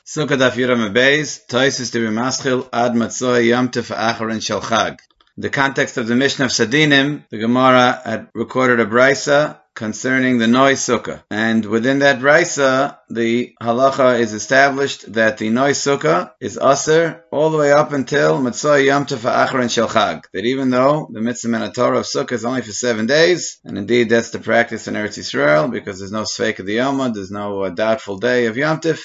Sukkah daf Yudam Beis, Toisus de Maschil ad Matzoi Yom Tov Acharon Shel Chag. The context of the Mishnah of Sadinim, the Gemara had recorded a brisa concerning the Noi Sukkah. And within that brisa, the halacha is established that the Noi Sukkah is aser all the way up until Matzoi Yom Tov Acharon Shel Chag. That even though the mitzvah and Torah of Sukkah is only for 7 days, and indeed that's the practice in Eretz Yisrael, because there's no Sfeik of the Yom, there's no doubtful day of Yom Tov.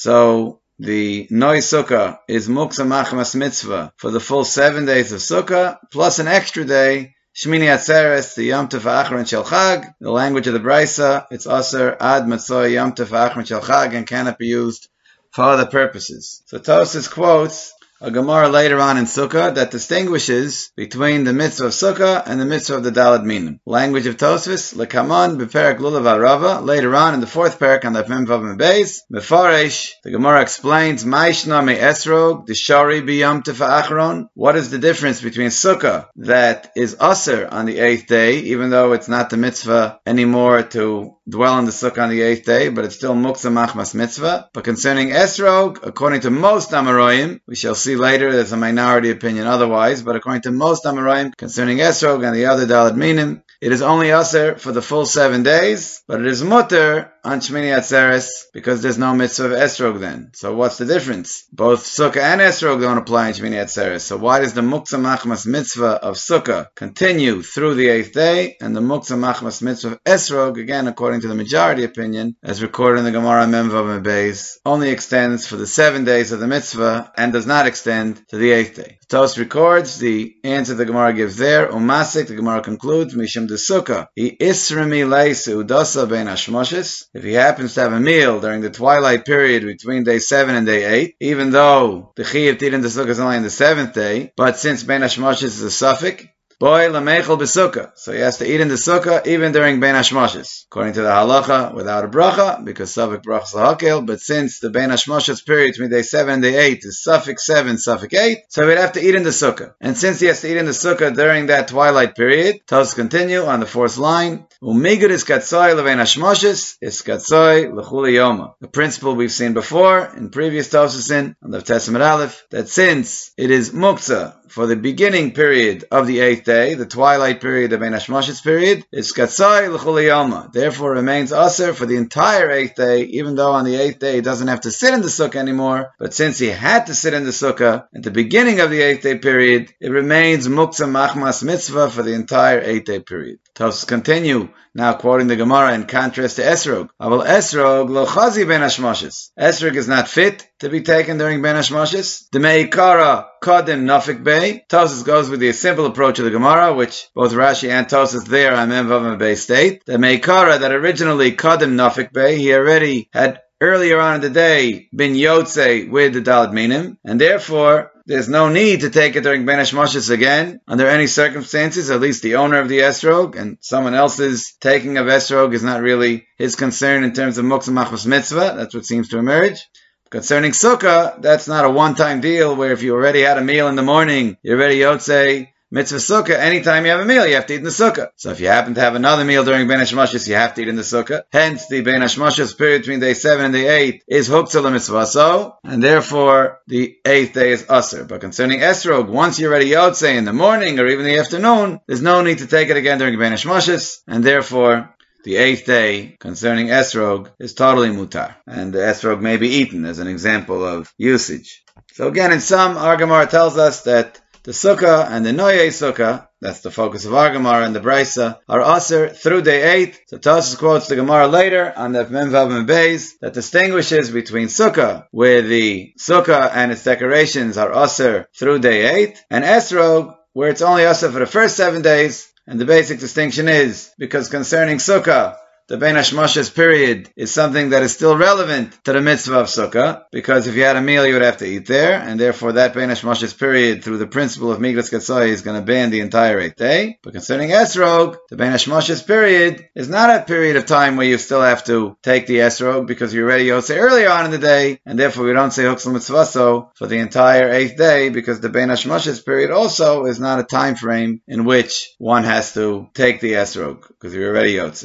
So the Noi Sukkah is Muksa Machmas Mitzvah for the full 7 days of Sukkah, plus an extra day, Shmini Atzeres, the Yom Tov Acharon Shel Chag. The language of the Brisa, it's Aser Ad Matzoi Yom Tov Acharon Shel Chag, and cannot be used for other purposes. So Tosfos quotes a Gemara later on in Sukkah that distinguishes between the mitzvah of Sukkah and the mitzvah of the Daled Minim. Language of Tosfos, Lekaman b'Perek Lulav Arava. Later on in the fourth parak on the Mem Vav Beis, Mefaresh, the Gemara explains Ma'ishna me Esrog Dishari b'Yom Tov Acharon. What is the difference between Sukkah that is Aser on the 8th day, even though it's not the mitzvah anymore to dwell in the Sukkah on the 8th day, but it's still Muksa Machmas Mitzvah. But concerning Esrog, according to most Amoraim, we shall see later there's a minority opinion otherwise, but according to most Amoraim, concerning Esrog and the other Daled Minim, it is only Aser for the full 7 days, but it is Mutter on Shmini Atzeres because there's no mitzvah of Esrog then. So what's the difference? Both Sukkah and Esrog don't apply in Shmini Atzeres. So why does the Muksa Machmas Mitzvah of Sukkah continue through the 8th day, and the Muksa Machmas Mitzvah of Esrog, again according to the majority opinion, as recorded in the Gemara Mem Vav Beis, only extends for the 7 days of the mitzvah and does not extend to the 8th day? Tos records the answer the Gemara gives there. Umasik, the Gemara concludes, Mishum de Sukkah, He Isrami Leisu Udasa Ben Hashmoshes. If he happens to have a meal during the twilight period between day 7 and day 8, even though the Chiyuv to eat in the Sukkah is only on the 7th day, but since Ben Hashmoshes is a suffix, Boy lamechel b'sukkah. So he has to eat in the sukkah even during Ben Hashmoshes. According to the halacha, without a bracha, because suffix brachas lahakel, but since the Ben Hashmoshes period between day 7 and day 8 is suffix 7, suffix 8, so he'd have to eat in the sukkah. And since he has to eat in the sukkah during that twilight period, Tos continue on the 4th line, Umigud is katzoi leven Hashmoshes, is katzoi l'chuli yoma. The principle we've seen before in previous Tosasin, on the Testament Aleph, that since it is muktzah for the beginning period of the 8th day, the twilight period, the Ben Hashmoshes period, is katzai l'chuli yoma. Therefore remains aser for the entire 8th day, even though on the 8th day he doesn't have to sit in the sukkah anymore, but since he had to sit in the sukkah at the beginning of the 8th day period, it remains muktzah machmas mitzvah for the entire 8th day period. Tosfos continue, now quoting the Gemara in contrast to Esrog. Aval Esrog lo chazi Ben Hashmoshes. Esrog is not fit to be taken during Ben Hashmoshes. The meikara kadim nafik bey. Tosfos goes with the simple approach of the Gemara, which both Rashi and Tosfos there on Mem Vav Beis state. The meikara that originally kadim nafik bey, he already had earlier on in the day been yotze with the Daled Minim, and therefore there's no need to take it during Ben Hashmoshes again, under any circumstances. At least the owner of the Esrog and someone else's taking of Esrog is not really his concern in terms of Muktzah Machmas Mitzvah. That's what seems to emerge. Concerning Sukkah, that's not a one-time deal where if you already had a meal in the morning, you're already Yotzei Mitzvah Sukkah. Anytime you have a meal, you have to eat in the Sukkah. So if you happen to have another meal during Ben Hashmoshes, you have to eat in the Sukkah. Hence, the Ben Hashmoshes period between day 7 and day 8 is Huktzah Mitzvah So, and therefore the 8th day is Aser. But concerning Esrog, once you're already Yotzei in the morning or even the afternoon, there's no need to take it again during Ben Hashmoshes, and therefore the 8th day concerning Esrog is totally mutar, and the Esrog may be eaten as an example of usage. So again, in sum, our Gemara tells us that the Sukkah and the Noyei Sukkah, that's the focus of our Gemara and the Brisa, are Aser through day 8. So Tosfos quotes the Gemara later on the Mem Vav Beis that distinguishes between Sukkah, where the Sukkah and its decorations are Aser through day 8, and Esrog, where it's only Aser for the first 7 days. And the basic distinction is, because concerning Sukkah, the Ben Hashmoshes period is something that is still relevant to the mitzvah of Sukkah, because if you had a meal, you would have to eat there, and therefore that Ben Hashmoshes period, through the principle of Miglas Katzoi, is going to ban the entire 8th day. But concerning Esrog, the Ben Hashmoshes period is not a period of time where you still have to take the Esrog, because you're already Yotzei earlier on in the day, and therefore we don't say Huktzah Mitzvah So for the entire 8th day, because the Ben Hashmoshes period also is not a time frame in which one has to take the Esrog, because you're already Yotzei.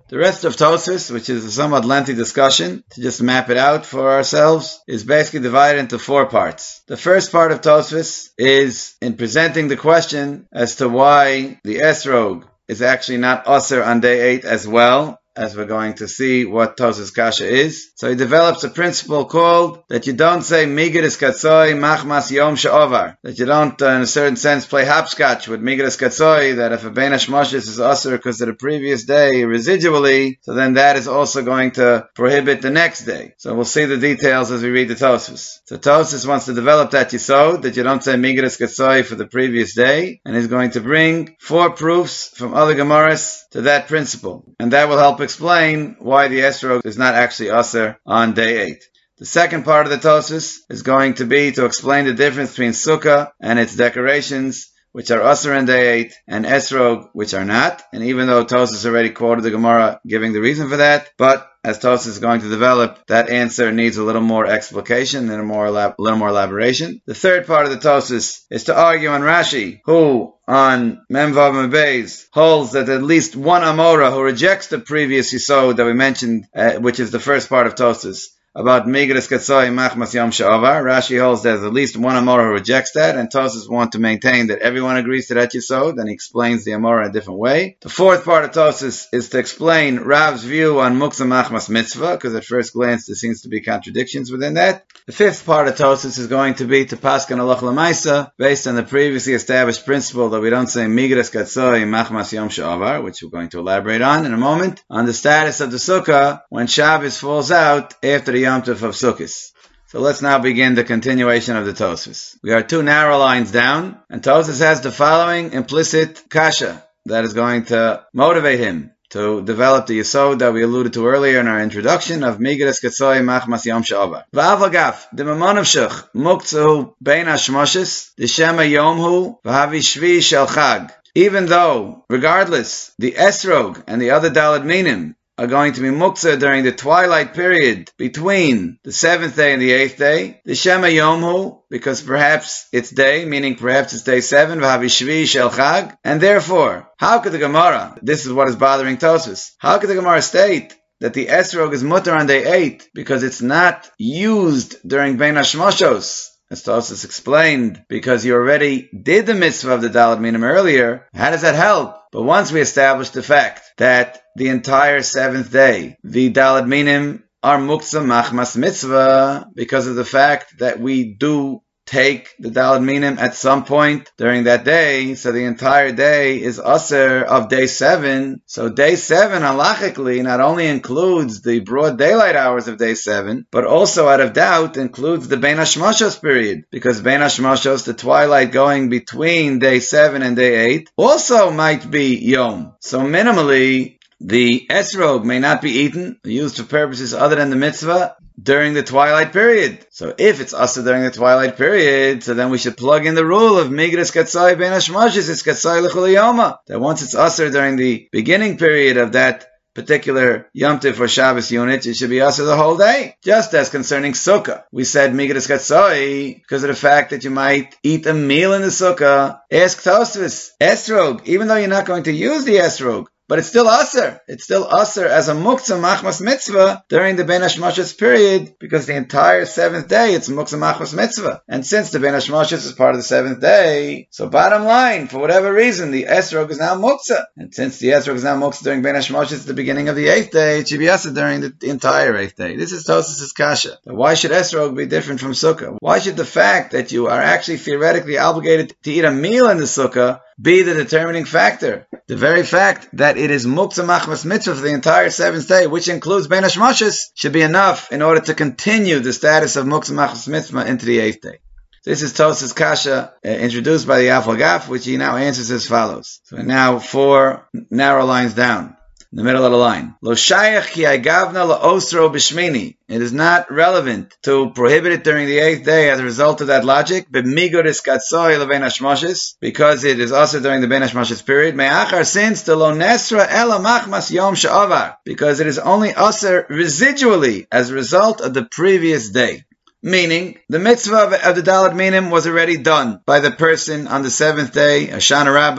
The rest of Tosfos, which is a somewhat lengthy discussion, to just map it out for ourselves, is basically divided into 4 parts. The first part of Tosfos is in presenting the question as to why the esrog is actually not Aser on day 8 as well, as we're going to see what Tosfos Kasha is. So he develops a principle called that you don't say Migeres Katsoi Machmas Yom She'ovar. That you don't, in a certain sense, play hopscotch with Migeres Katsoi, that if a Bein HaShmoshes is Aser because of the previous day residually, so then that is also going to prohibit the next day. So we'll see the details as we read the Tosfos. So Tosfos wants to develop that Yisod, that you don't say Migeres Katsoi for the previous day, and he's going to bring 4 proofs from other Gemaras to that principle. And that will help explain why the esrog is not actually Aser on day 8. The second part of the Tosfos is going to be to explain the difference between Sukkah and its decorations, which are Aser on day 8, and esrog, which are not. And even though Tosfos already quoted the Gemara giving the reason for that, but as Tosfos is going to develop, that answer needs a little more explication and a little more elaboration. The third part of the Tosfos is to argue on Rashi, who on Memvav Mebeis holds that at least one Amora who rejects the previous Yisod that we mentioned, which is the first part of Tosfos, about Migeres Katsoi Machmas Yom She'ovar. Rashi holds there's at least one Amora who rejects that, and Tosfos want to maintain that everyone agrees to that Yisod, and he explains the Amora in a different way. The fourth part of Tosfos is to explain Rav's view on Muktzah Machmas Mitzvah, because at first glance there seems to be contradictions within that. The fifth part of Tosfos is going to be to Paskan Halacha L'maisa, based on the previously established principle that we don't say Migeres Katsoi Machmas Yom She'ovar, which we're going to elaborate on in a moment, on the status of the Sukkah when Shabbos falls out after the Yom Tov of Sukkot. So let's now begin the continuation of the Tosfos. We are 2 narrow lines down, and Tosfos has the following implicit kasha that is going to motivate him to develop the Yisod that we alluded to earlier in our introduction of Migeres Katsoi Machmas Yom She'ovar. V'avagaf, the Mamonavshach, Muktzu Bein HaShmoshes, the Shema Yomhu, V'havi Shvi Shel Chag. Even though, regardless, the esrog and the other Daled Minim are going to be muktzah during the twilight period between the 7th day and the 8th day, the Shema Yomhu, because perhaps it's day, meaning perhaps it's day 7, V'havi Shvi Shel Chag, and therefore, how could the Gemara, this is what is bothering Tosfos, how could the Gemara state that the esrog is mutter on day 8 because it's not used during Bein HaShmoshos? As Tosfos explained, because you already did the mitzvah of the Daled Minim earlier, how does that help? But once we establish the fact that the entire 7th day, the Daled Minim are Muktzah Machmas Mitzvah, because of the fact that we do take the Daled Minim at some point during that day, so the entire day is Aser of day 7. So day 7, halachically, not only includes the broad daylight hours of day 7, but also, out of doubt, includes the Bein HaShmoshos period, because Bein HaShmoshos, the twilight going between day 7 and day 8, also might be Yom. So minimally, the esrog may not be eaten, used for purposes other than the mitzvah, during the twilight period. So if it's Aser during the twilight period, so then we should plug in the rule of Migeres Katsoi Bein HaShmoshes, it's Katsoi L'chol Yoma. That once it's Aser during the beginning period of that particular Yom Tov or Shabbos unit, it should be Aser the whole day. Just as concerning Sukkah, we said Migeres Katsoi because of the fact that you might eat a meal in the Sukkah. Ask Tosfos, esrog, even though you're not going to use the esrog, but it's still Aser. It's still Aser as a Muktzah Machmas Mitzvah during the Bein HaShmoshes period, because the entire 7th day it's Muktzah Machmas Mitzvah. And since the Bein HaShmoshes is part of the 7th day, so bottom line, for whatever reason, the esrog is now Muktzah. And since the esrog is now Muktzah during Bein HaShmoshes at the beginning of the 8th day, it should be Aser during the entire 8th day. This is Tosfos' kasha. Why should esrog be different from Sukkah? Why should the fact that you are actually theoretically obligated to eat a meal in the Sukkah be the determining factor? The very fact that it is Muktzah Machmas Mitzvah for the entire 7th day, which includes Bein HaShmoshes, should be enough in order to continue the status of Muktzah Machmas Mitzvah into the 8th day. This is Tosfos' kasha introduced by the Afal-Gaf, which he now answers as follows. So now 4 narrow lines down. In the middle of the line. Lo shayach ki agavna lo osro b'shmini. It is not relevant to prohibit it during the 8th day as a result of that logic. B'migoris katsoi lebein hashmoshes, because it is also during the bein hashmoshes period. Me'achar, since the lo nesra ela machmas yom she'avar, because it is only aser residually as a result of the previous day. Meaning, the mitzvah of the Daled Minim was already done by the person on the 7th day, Hoshana Rabbah,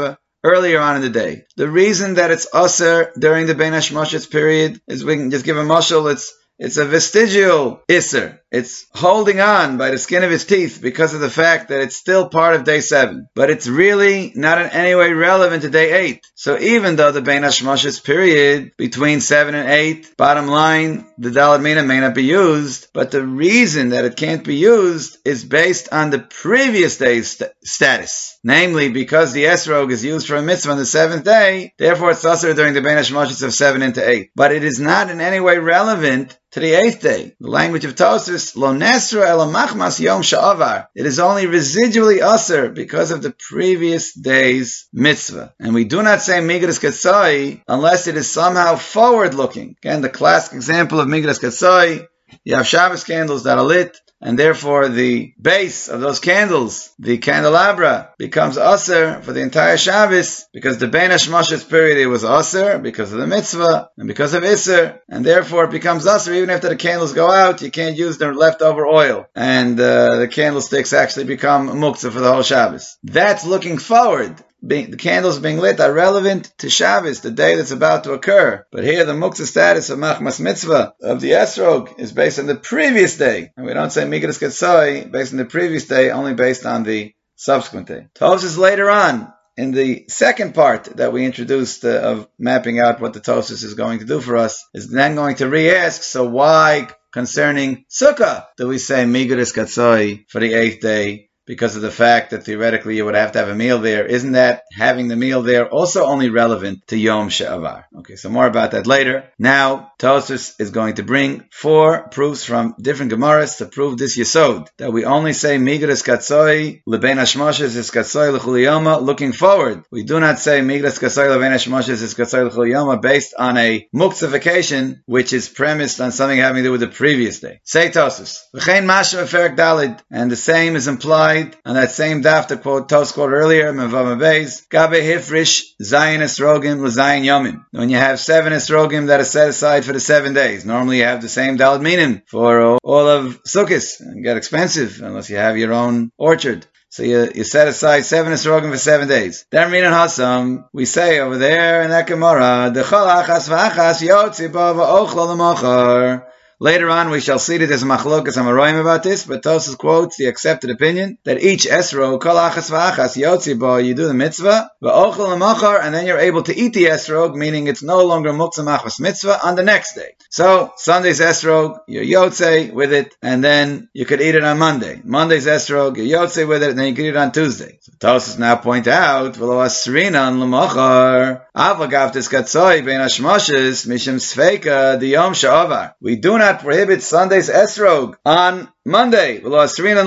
earlier on in the day. The reason that it's Aser during the Bein Hashmashos period is, we can just give a mashal, it's a vestigial Isser. It's holding on by the skin of his teeth because of the fact that it's still part of day 7. But it's really not in any way relevant to day 8. So even though the Bein Hashmashos period between 7 and 8, bottom line, the Daled Mina may not be used, but the reason that it can't be used is based on the previous day's status. Namely, because the esrog is used for a mitzvah on the 7th day, therefore it's also during the Bein Hashmashos of 7 into 8. But it is not in any way relevant to the 8th day. The language of Tosfos, lo nesra ela machmas yom sha'avar. It is only residually aser because of the previous day's mitzvah. And we do not say Migras Katsai unless it is somehow forward-looking. Again, the classic example of Migras Katsai, you have Shabbos candles that are lit, and therefore the base of those candles, the candelabra, becomes aser for the entire Shabbos, because the Bein Hashmashos period it was aser because of the mitzvah and because of Isser, and therefore it becomes aser even after the candles go out. You can't use the leftover oil, and the candlesticks actually become muktzah for the whole Shabbos. That's looking forward. The candles being lit are relevant to Shabbos, the day that's about to occur. But here the muktzah status of Machmas Mitzvah of the esrog is based on the previous day. And we don't say Migras Katsai based on the previous day, only based on the subsequent day. Tosfos later on, in the second part that we introduced of mapping out what the Tosfos is going to do for us, is then going to re-ask, so why concerning Sukkah do we say Migras Katsai for the 8th day? Because of the fact that theoretically you would have to have a meal there. Isn't that having the meal there also only relevant to Yom She'avar? Okay, so more about that later. Now, Tosfos is going to bring 4 proofs from different Gemaras to prove this Yesod, that we only say Migras Katsoi Lebein Hashmashos is Katsoi L'chul Yoma looking forward. We do not say Migras Katsoi Lebein Hashmashos is Katsoi L'chul Yoma based on a muktzah which is premised on something having to do with the previous day. Say Tosfos. V'chein Mashem Eferek Dalid, and the same is implied on that same daf to quote Tos quoted earlier, Mevav Beis, Gabe Hifrish, Zayin Esrogim, L'Zayin Yomim. When you have 7 Esrogim that are set aside for the 7 days, normally you have the same Daled Minim for all of Sukkot, and get expensive unless you have your own orchard. So you set aside 7 esrogim for 7 days. Then Minan Hasam, we say over there in that Gemara, Dechol achas v'achas yotzi bo v'ochlo l'mochar. Later on, we shall see that there's a machlokas amaroyim about this, but Tosfos quotes the accepted opinion that each esrog, kol achas v'achas yotzi bo, you do the mitzvah, v'ochel l'machar, and then you're able to eat the esrog, meaning it's no longer muktzah machmas mitzvah on the next day. So, Sunday's esrog, you're yotze with it, and then you could eat it on Monday. Monday's esrog, you're yotze with it, and then you could eat it on Tuesday. So Tosfos now point out, v'lo asrina an l'machar, avagav tiskatzoi bein hashmashos, mishim sfeika di yom she'avar. We do not prohibit Sunday's esrog on Monday. We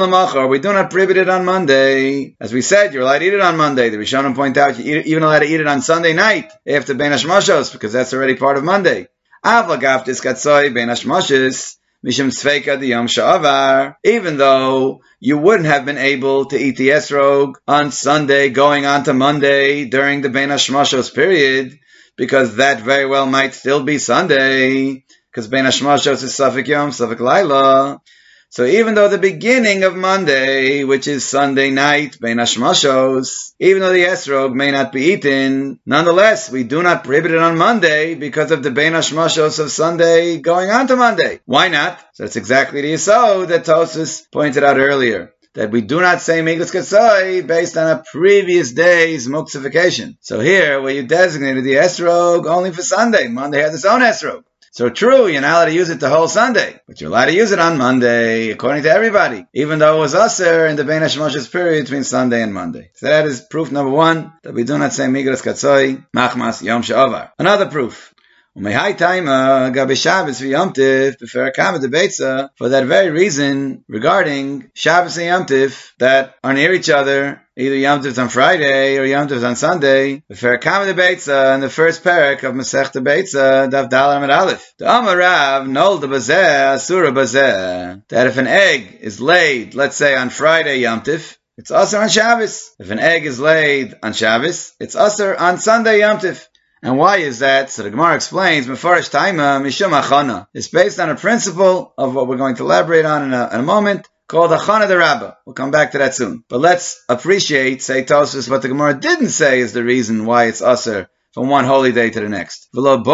do not prohibit it on Monday. As we said, you're allowed to eat it on Monday. The Rishonim point out you're even allowed to eat it on Sunday night after Bein Hashmashos, because that's already part of Monday. Even though you wouldn't have been able to eat the esrog on Sunday going on to Monday during the Bein Hashmashos period, because that very well might still be Sunday, because Bein Hashmashos is Safek Yom, Safek Laila. So even though the beginning of Monday, which is Sunday night, Bein Hashmashos, even though the esrog may not be eaten, nonetheless, we do not prohibit it on Monday because of the Bein Hashmashos of Sunday going on to Monday. Why not? So that's exactly the yesod that Tosfos pointed out earlier, that we do not say Migras Katsai based on a previous day's muktzah. So here, where you designated the esrog only for Sunday, Monday has its own esrog. So true, you're not allowed to use it the whole Sunday, but you're allowed to use it on Monday, according to everybody, even though it was aser in the Bein Hashmashos period between Sunday and Monday. So that is proof number 1, that we do not say Migras Katsoi, Machmas Yom She'avar. Another proof. For that very reason, regarding Shabbos and Yom Tif that are near each other, either Yom Tif on Friday or Yom Tif on Sunday, in the first parak of Masechta Beitza, Daf Dal Amud Aleph, the Amar Rav nolda bazeh asura bazeh, that if an egg is laid, let's say on Friday Yom Tif, it's aser on Shabbos. If an egg is laid on Shabbos, it's aser on Sunday Yom Tif. And why is that? So the Gemara explains, Mefarish Taima Mishum Achana. It's based on a principle of what we're going to elaborate on in a moment, called Achana de Rabbah. We'll come back to that soon. But let's appreciate, say Tosfos, what the Gemara didn't say is the reason why it's Aser from one holy day to the next.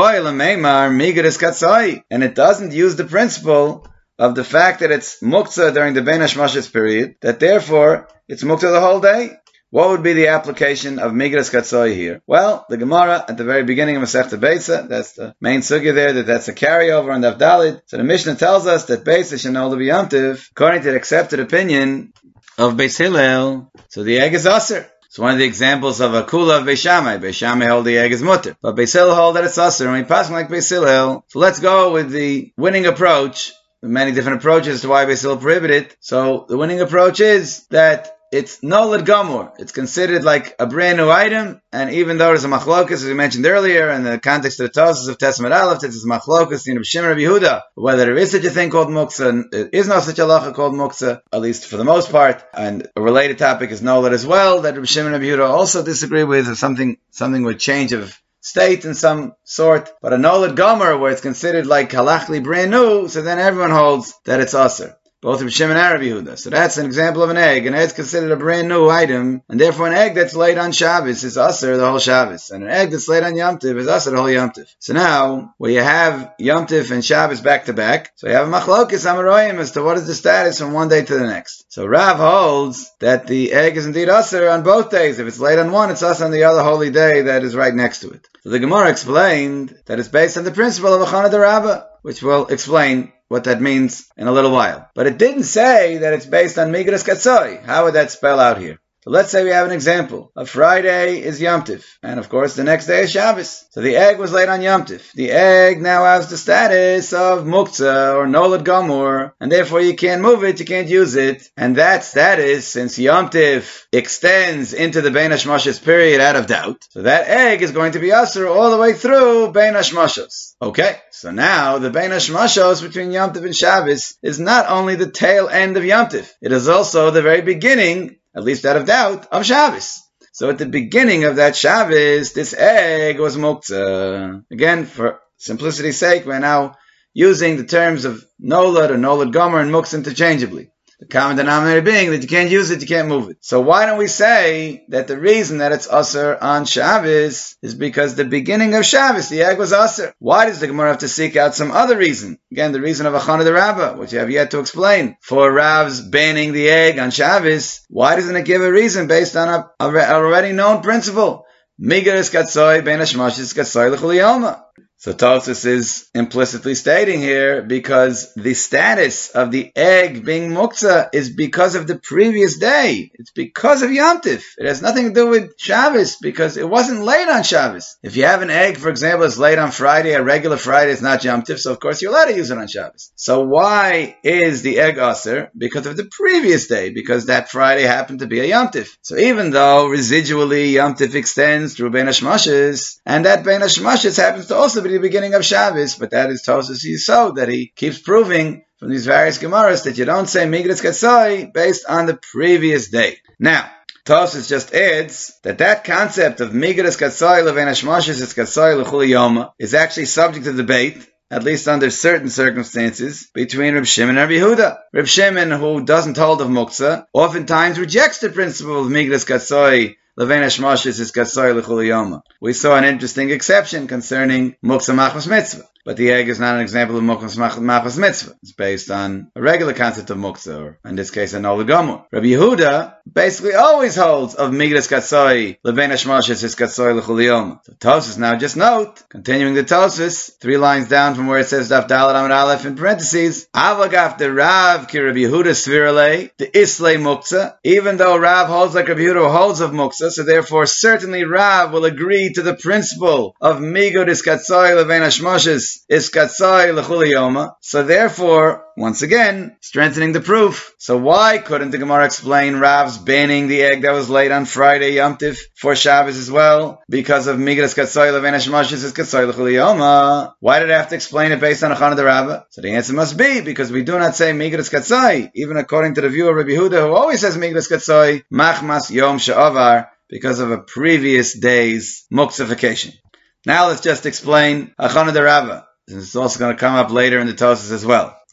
And it doesn't use the principle of the fact that it's Muktzah during the Bein HaShmashos period, that therefore it's Muktzah the whole day. What would be the application of Migras Katzoi here? Well, the Gemara at the very beginning of Masechta Beitza, that's the main sugya there, that's a carryover on Daf Dalid. So the Mishnah tells us that Beitza Shenol B'Yom Tov, according to the accepted opinion of Beis Hillel, so the egg is Aser. So one of the examples of a kula of Beis Shammai. Beis Shammai hold the egg is mutter, but Beis Hillel hold that it's Aser, and we pass like Beis Hillel. So let's go with the winning approach. There are many different approaches to why Beis Hillel prohibited it. So the winning approach is that it's nolad gamur. It's considered like a brand new item, and even though there's a machlokas, as we mentioned earlier, in the context of the Tosfos of Testament Aleph, there's a machlokas in Reb Shimon Reb Yehuda, whether there is such a thing called muktzah, there is no such a halacha called muktzah, at least for the most part. And a related topic is nolad as well, that Reb Shimon Reb Yehuda also disagree with, or something with change of state in some sort. But a nolad gamur, where it's considered like halachically brand new, so then everyone holds that it's aser. Both Reb Shimon and Reb Yehuda. So that's an example of an egg. An egg is considered a brand new item, and therefore an egg that's laid on Shabbos is aser the whole Shabbos, and an egg that's laid on Yom Tov is aser the whole Yom Tov. So now, where you have Yom Tov and Shabbos back to back, so you have a machlokes amaroyim as to what is the status from one day to the next. So Rav holds that the egg is indeed aser on both days. If it's laid on one, it's aser on the other holy day that is right next to it. So the Gemara explained that it's based on the principle of Achana de Rabbah, which we'll explain what that means in a little while. But it didn't say that it's based on Migras Katzoi. How would that spell out here? So let's say we have an example. A Friday is Yom Tov, and of course the next day is Shabbos. So the egg was laid on Yom Tov. The egg now has the status of Muktzah or Nolad Gamur, and therefore you can't move it, you can't use it. And that status, since Yom Tov extends into the Bein HaShmashos period out of doubt, so that egg is going to be Asur all the way through Bein HaShmashos. Okay, so now the Bein HaShmashos between Yom Tov and Shabbos is not only the tail end of Yom Tov, it is also the very beginning, at least out of doubt, of Shabbos. So at the beginning of that Shabbos, this egg was Muktzah. Again, for simplicity's sake, we're now using the terms of Nolad or Nolad Gomer and Muktzah interchangeably. The common denominator being that you can't use it, you can't move it. So why don't we say that the reason that it's Asr on Shabbos is because the beginning of Shabbos, the egg was Asr. Why does the Gemara have to seek out some other reason? Again, the reason of Achana de Rabbah, which you have yet to explain. For Rav's banning the egg on Shabbos, why doesn't it give a reason based on a already known principle? Migras Katzoi Bein HaShmashos Katzoi L'chol Yoma. So Tosfos is implicitly stating here, because the status of the egg being muktzah is because of the previous day. It's because of Yom Tov. It has nothing to do with Shabbos, because it wasn't laid on Shabbos. If you have an egg, for example, it's laid on Friday, a regular Friday is not Yom Tov, so of course you're allowed to use it on Shabbos. So why is the egg aser? Because of the previous day, because that Friday happened to be a Yom Tov. So even though residually Yom Tov extends through Bein HaShmashos, and that Bein HaShmashos happens to also be the beginning of Shabbos, but that is Tosfos Yisod, that he keeps proving from these various Gemaras that you don't say Migras Katzoi based on the previous day. Now, Tosfos just adds that concept of Migras Katzoi Levein HaShmashos is Katzoi L'chol Yoma is actually subject to debate, at least under certain circumstances, between Reb Shimon and Reb Yehuda. Reb Shimon, who doesn't hold of Muktzah, oftentimes rejects the principle of Migras Katzoi Levein HaShmashos is Katzoi L'chol Yoma. We saw an interesting exception concerning Muktzah Machmas Mitzvah. But the egg is not an example of Machmas Mitzvah. It's based on a regular concept of Muktzah, or in this case, a Nolad Gomer. Rabbi Yehuda basically always holds of Migras Katzoi, Levein HaShmashos is Katzoi L'chol Yoma. So Tosfos now just note, continuing the Tosfos, 3 lines down from where it says Daf Daled Amud Aleph in parentheses, Avagaf de Rav ki Rabbi Yehuda Svirale, the Islay Muktzah, even though Rav holds like Rabbi Yehuda holds of Muktzah, so therefore certainly Rav will agree to the principle of Migras Katzoi Levein HaShmashos is Katzoi L'chol Yoma. So therefore, once again, strengthening the proof. So why couldn't the Gemara explain Rav's banning the egg that was laid on Friday Yom Tov for Shabbos as well? Because of Migras Katzoi Levein HaShmashos is Katzoi L'chol Yoma. Why did I have to explain it based on Achana de Rabbah? So the answer must be because we do not say Migras Katzoi, even according to the view of Rabbi Yehuda, who always says Migras Katzoi, Machmas Yom She'avar, because of a previous day's muktzah. Now let's just explain Achana de Rabbah, since it's also going to come up later in the Tosfos as well.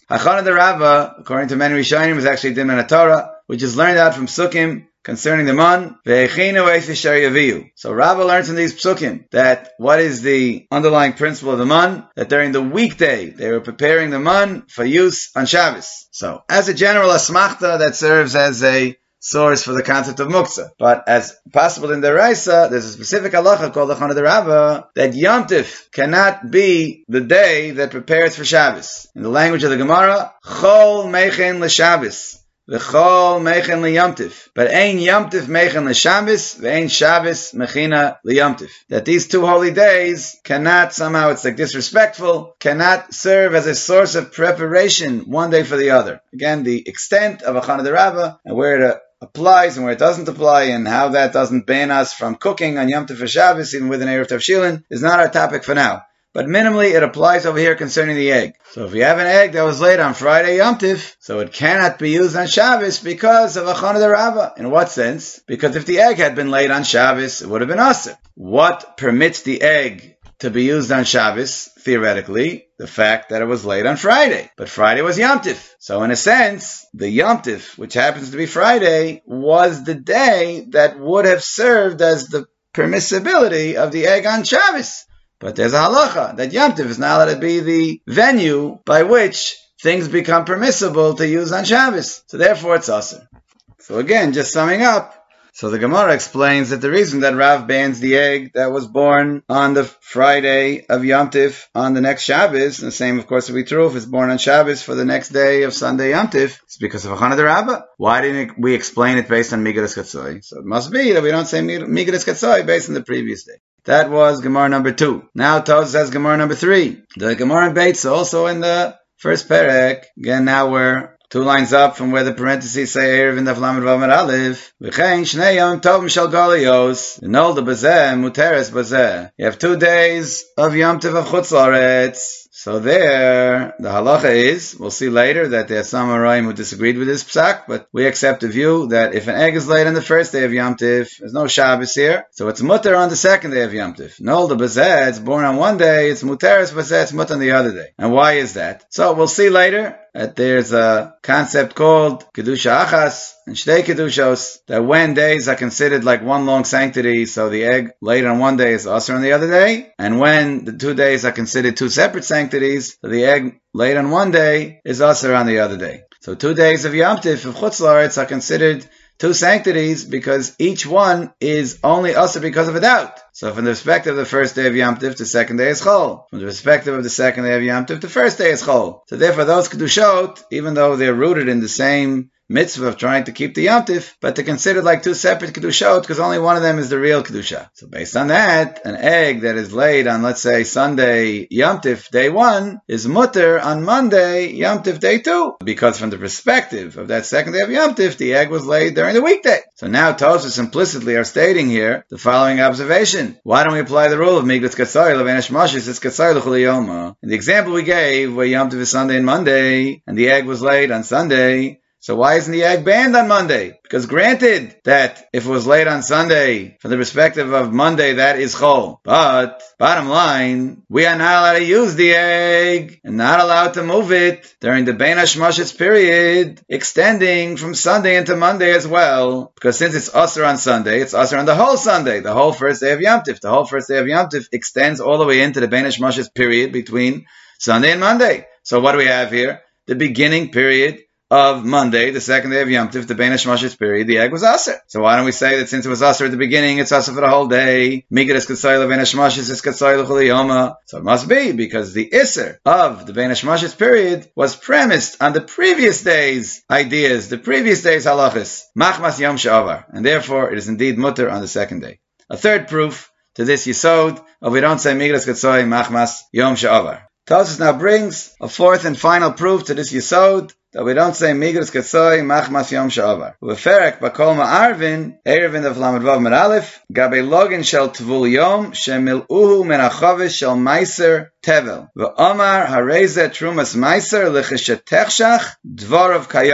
Hachana de Rava, according to many Rishonim, is actually Din and Torah, which is learned out from Psukim concerning the man. So Rava learns in these Psukim that what is the underlying principle of the man? That during the weekday they were preparing the man for use on Shabbos. So as a general asmachta, that serves as a source for the concept of muktzah. But as possible in the Raisa, there's a specific halacha called Hachana de Rava that Yom Tif cannot be the day that prepares for Shabbos. In the language of the Gemara, Chol Mechen LeShabbos. V'chol mechen liyamtiv. But ein yamtiv mechen l'Shabbos, v'ein Shabbos mechina liyamtiv. That these two holy days cannot somehow, it's like disrespectful, cannot serve as a source of preparation one day for the other. Again, the extent of Hachana de Rava and where it applies and where it doesn't apply and how that doesn't ban us from cooking on Yom Tov for Shabbos, even with an Erev Tavshilin, is not our topic for now. But minimally, it applies over here concerning the egg. So if you have an egg that was laid on Friday Yom Tiv, so it cannot be used on Shabbos because of Hachana de Rava. In what sense? Because if the egg had been laid on Shabbos, it would have been asur. What permits the egg to be used on Shabbos? Theoretically, the fact that it was laid on Friday. But Friday was Yom Tiv. So in a sense, the Yom Tiv, which happens to be Friday, was the day that would have served as the permissibility of the egg on Shabbos. But there's a halacha that Yom Tiv is not allowed to be the venue by which things become permissible to use on Shabbos. So therefore it's asur. So again, just summing up, so the Gemara explains that the reason that Rav bans the egg that was born on the Friday of Yom Tiv on the next Shabbos, and the same of course will be true if it's born on Shabbos for the next day of Sunday Yom Tiv, it's because of Hachana de Rava. Why didn't we explain it based on Migadas Katsoi? So it must be that we don't say Migadas Katsoi based on the previous day. That was Gemara number 2. Now Tov says Gemara number 3. The Gemara in Beitz, also in the first perek. Again, now we're 2 lines up from where the parentheses say Erev in the Lamed Vav Amud Aleph. V'chein shnei yom tov mishal galiyos. Nolda bazeh muteres bazeh. You have 2 days of Yom Tov of Chutz La'aretz. So there, the halacha is, we'll see later that there are some Aroim who disagreed with this psak, but we accept the view that if an egg is laid on the first day of Yom Tiv, there's no Shabbos here, so it's mutter on the second day of Yom Tiv. Nol the bazeh, it's born on one day, it's muteres bazeh, it's mutter on the other day. And why is that? So we'll see later that there's a concept called Kedusha Achas and Shtei Kedushos, that when days are considered like one long sanctity, so the egg laid on one day is asur on the other day, and when the 2 days are considered 2 separate sanctities, so the egg laid on one day is asur on the other day. So 2 days of Yom Tiv of Chutz La'aretz are considered 2 sanctities because each one is only asur because of a doubt. So from the perspective of the first day of Yom Tiv, the second day is chol. From the perspective of the second day of Yom Tiv, the first day is chol. So therefore those kedushot, even though they're rooted in the same mitzvah of trying to keep the Yom Tiv, but they're considered like 2 separate kedushot because only one of them is the real kedusha. So based on that, an egg that is laid on, let's say, Sunday Yom Tiv day 1 is mutter on Monday Yom Tiv day 2, because from the perspective of that second day of Yom Tiv, the egg was laid during the weekday. So now Tosfos implicitly are stating here the following observation. Why don't we apply the rule of Migdas Katsoi Levenesh Mashis? It's Katsoi L'Chul Yoma. In the example we gave, where Yom Tiv is Sunday and Monday, and the egg was laid on Sunday, so why isn't the egg banned on Monday? Because granted that if it was laid on Sunday, from the perspective of Monday, that is chol. But, bottom line, we are not allowed to use the egg, and not allowed to move it during the Bein HaShmashitz period, extending from Sunday into Monday as well. Because since it's asur on Sunday, it's asur on the whole Sunday, the whole first day of Yom Tiv. The whole first day of Yom Tiv extends all the way into the Bein HaShmashitz period between Sunday and Monday. So what do we have here? The beginning period of Monday, the second day of Yom Tiv, the Bein HaShmashitz period, the egg was asur. So why don't we say that since it was asur at the beginning, it's asur for the whole day? Migadas Katsoi Levein HaShmashitz is Katsoi L'Chul Yoma. So it must be, because the Isser of the Bein HaShmashitz period was premised on the previous day's ideas, the previous day's halachas, Machmas Yom She'avar, and therefore it is indeed mutter on the second day. A third proof to this yisod of we don't say Migadas Katsoi Machmas Yom She'avar. Tosfos now brings a fourth and final proof to this yisod, that we don't say Migadas Katsoi Machmas Yom She'avar. U'beferek Bakol Ma'arvin, Erevin of Lamed Vav Amud Aleph, Gabe Login Shel Tvul Yom, Shemil'uhu Men HaChovesh Shel Meiser Tevel. Ve'omar Hareze Trumas Meiser L'Cheshetechshach Dvorav Kayamin.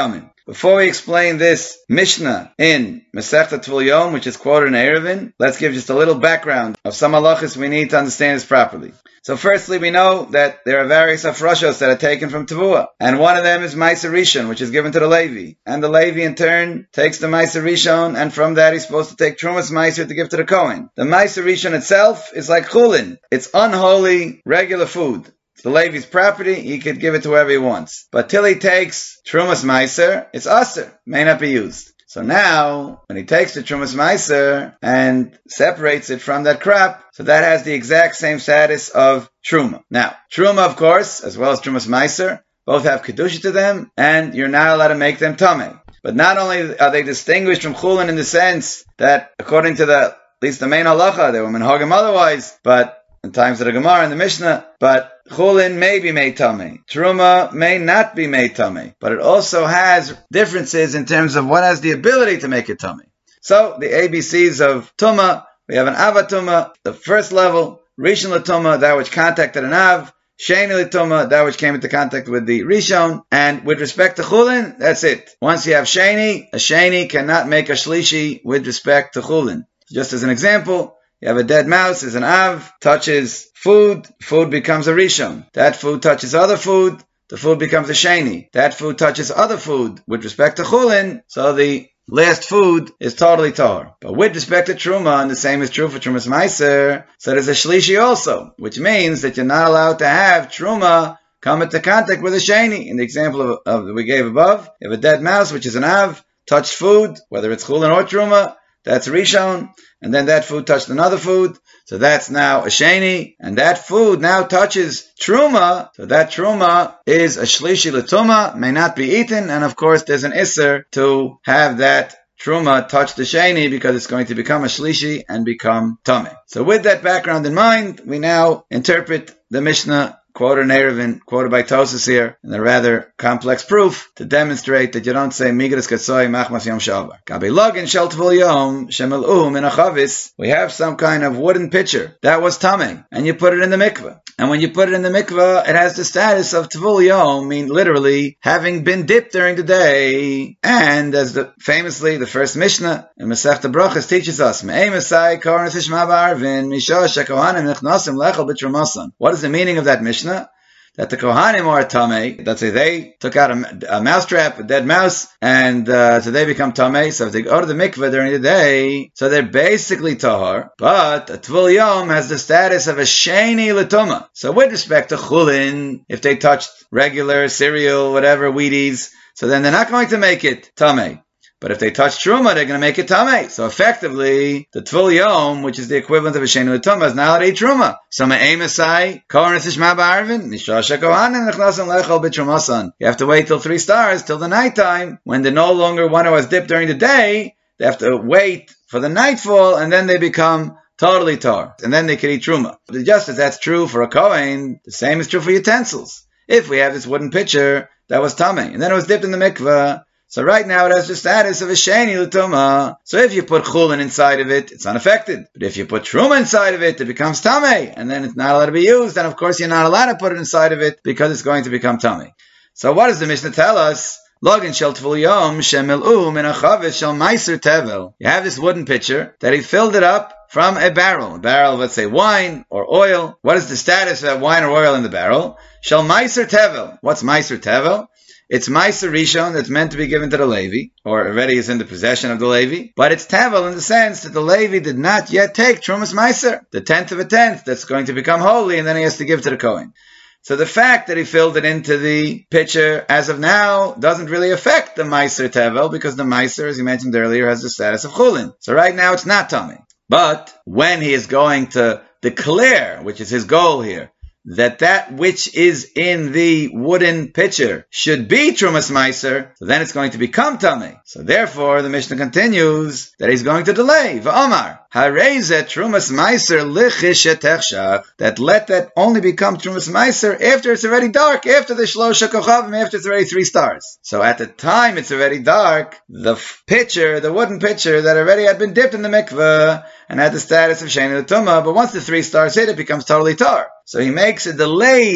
Before we explain this Mishnah in Masechta Tvul Yom, which is quoted in Eruvin, let's give just a little background of some halachas we need to understand this properly. So firstly, we know that there are various afroshos that are taken from Tavua, and one of them is Meiser Rishon, which is given to the Levi. And the Levi in turn takes the Meiser Rishon, and from that he's supposed to take Trumas Meiser to give to the Kohen. The Meiser Rishon itself is like chulin. It's unholy, regular food. It's the Levi's property, he could give it to whoever he wants. But till he takes Trumas Meiser, it's aser, may not be used. So now, when he takes the Trumas Meiser and separates it from that crop, so that has the exact same status of Truma. Now, Truma, of course, as well as Trumas Meiser, both have Kedusha to them, and you're not allowed to make them Tameh. But not only are they distinguished from Chulin in the sense that, according to at least the main halacha, they were minhagim otherwise, but in times of the Gemara and the Mishnah, but Chulin may be made Tameh. Truma may not be made Tameh. But it also has differences in terms of what has the ability to make it Tameh. So, the ABCs of Tumah, we have an Avatuma, the first level, Rishon L'Tumah, that which contacted an Av, Sheni L'Tumah, that which came into contact with the Rishon, and with respect to Chulin, that's it. Once you have Sheni, a Sheni cannot make a Shlishi with respect to Chulin. Just as an example, you have a dead mouse, as an Av, touches food, food becomes a Rishon. That food touches other food, the food becomes a Sheni. That food touches other food with respect to Chulin, so the last food is totally tahor. But with respect to Truma, and the same is true for Trumas Meiser, so there's a Shlishi also, which means that you're not allowed to have Truma come into contact with a Sheni. In the example of we gave above, you have a dead mouse, which is an Av, touched food, whether it's Chulin or Truma, that's Rishon, and then that food touched another food, so that's now a Sheni, and that food now touches Truma, so that Truma is a Shlishi L'Tumah, may not be eaten, and of course there's an Isser to have that Truma touch the Sheni because it's going to become a Shlishi and become Tameh. So with that background in mind, we now interpret the Mishnah quoted in Eruvin, quoted by Tosas here, in a rather complex proof to demonstrate that you don't say Migras Katsoi Machmas Yom Shalvar. Gabi Login Shel Tvul Yom Shemel'u Min Achavis. We have some kind of wooden pitcher that was tamei, and you put it in the mikveh. And when you put it in the mikveh, it has the status of Tvul Yom, mean literally having been dipped during the day. And as famously the first Mishnah in Masechta Brachos teaches us, Me'ei Masai Koran Tishma Ba'arvin Misha Shekohanim Nechnasim Lechel B'Trumasan. What is the meaning of that Mishnah? That the Kohanim are Tameh, that say they took out a mousetrap, a dead mouse, and so they become Tameh. So if they go to the mikveh during the day, so they're basically Tahar. But a Tvul Yom has the status of a Sheni L'Tumah. So with respect to Chulin, if they touched regular cereal, whatever, Wheaties, so then they're not going to make it Tameh. But if they touch Truma, they're going to make it Tameh. So effectively, the Tvul Yom, which is the equivalent of a Sheni L'Tumah, is now allowed to eat Truma. So Me'ei Masai, Koran Tishma Ba'arvin, Misha Shekohanim Nechnasim Lechel B'Trumasan. You have to wait till 3 stars, till the nighttime, when they no longer one who was dipped during the day. They have to wait for the nightfall, and then they become totally tar. And then they can eat Truma. But just as that's true for a Kohen, the same is true for utensils. If we have this wooden pitcher that was Tameh, and then it was dipped in the mikveh, so right now it has the status of a Sheni L'Tumah. So if you put Chulin inside of it, it's unaffected. But if you put Truma inside of it, it becomes Tameh, and then it's not allowed to be used. And of course you're not allowed to put it inside of it because it's going to become Tameh. So what does the Mishnah tell us? Login shel Tvul Yom shemel'u min achavis shel meiser tevel. You have this wooden pitcher that he filled it up from a barrel of, let's say, wine or oil. What is the status of that wine or oil in the barrel? Shel meiser tevel. What's meiser tevel? It's Meiser Rishon that's meant to be given to the Levi, or already is in the possession of the Levi, but it's Tevel in the sense that the Levi did not yet take Trumas Meiser, the 10th of a 10th that's going to become holy, and then he has to give to the Kohen. So the fact that he filled it into the pitcher as of now doesn't really affect the Meiser Tevel, because the Meiser, as you mentioned earlier, has the status of Chulin. So right now it's not Tameh. But when he is going to declare, which is his goal here, that which is in the wooden pitcher should be Trumas Meiser, so then it's going to become Tameh. So therefore, the Mishnah continues that he's going to delay. V'omar, harezet Trumas Meiser lichish etechshach, that let that only become Trumas Meiser after it's already dark, after the Shlosha Kochavim, after it's already 3 stars. So at the time it's already dark, the pitcher, the wooden pitcher that already had been dipped in the mikveh, and had the status of Sheni L'Tumah, but once the 3 stars hit, it becomes totally tar. So he makes a delayed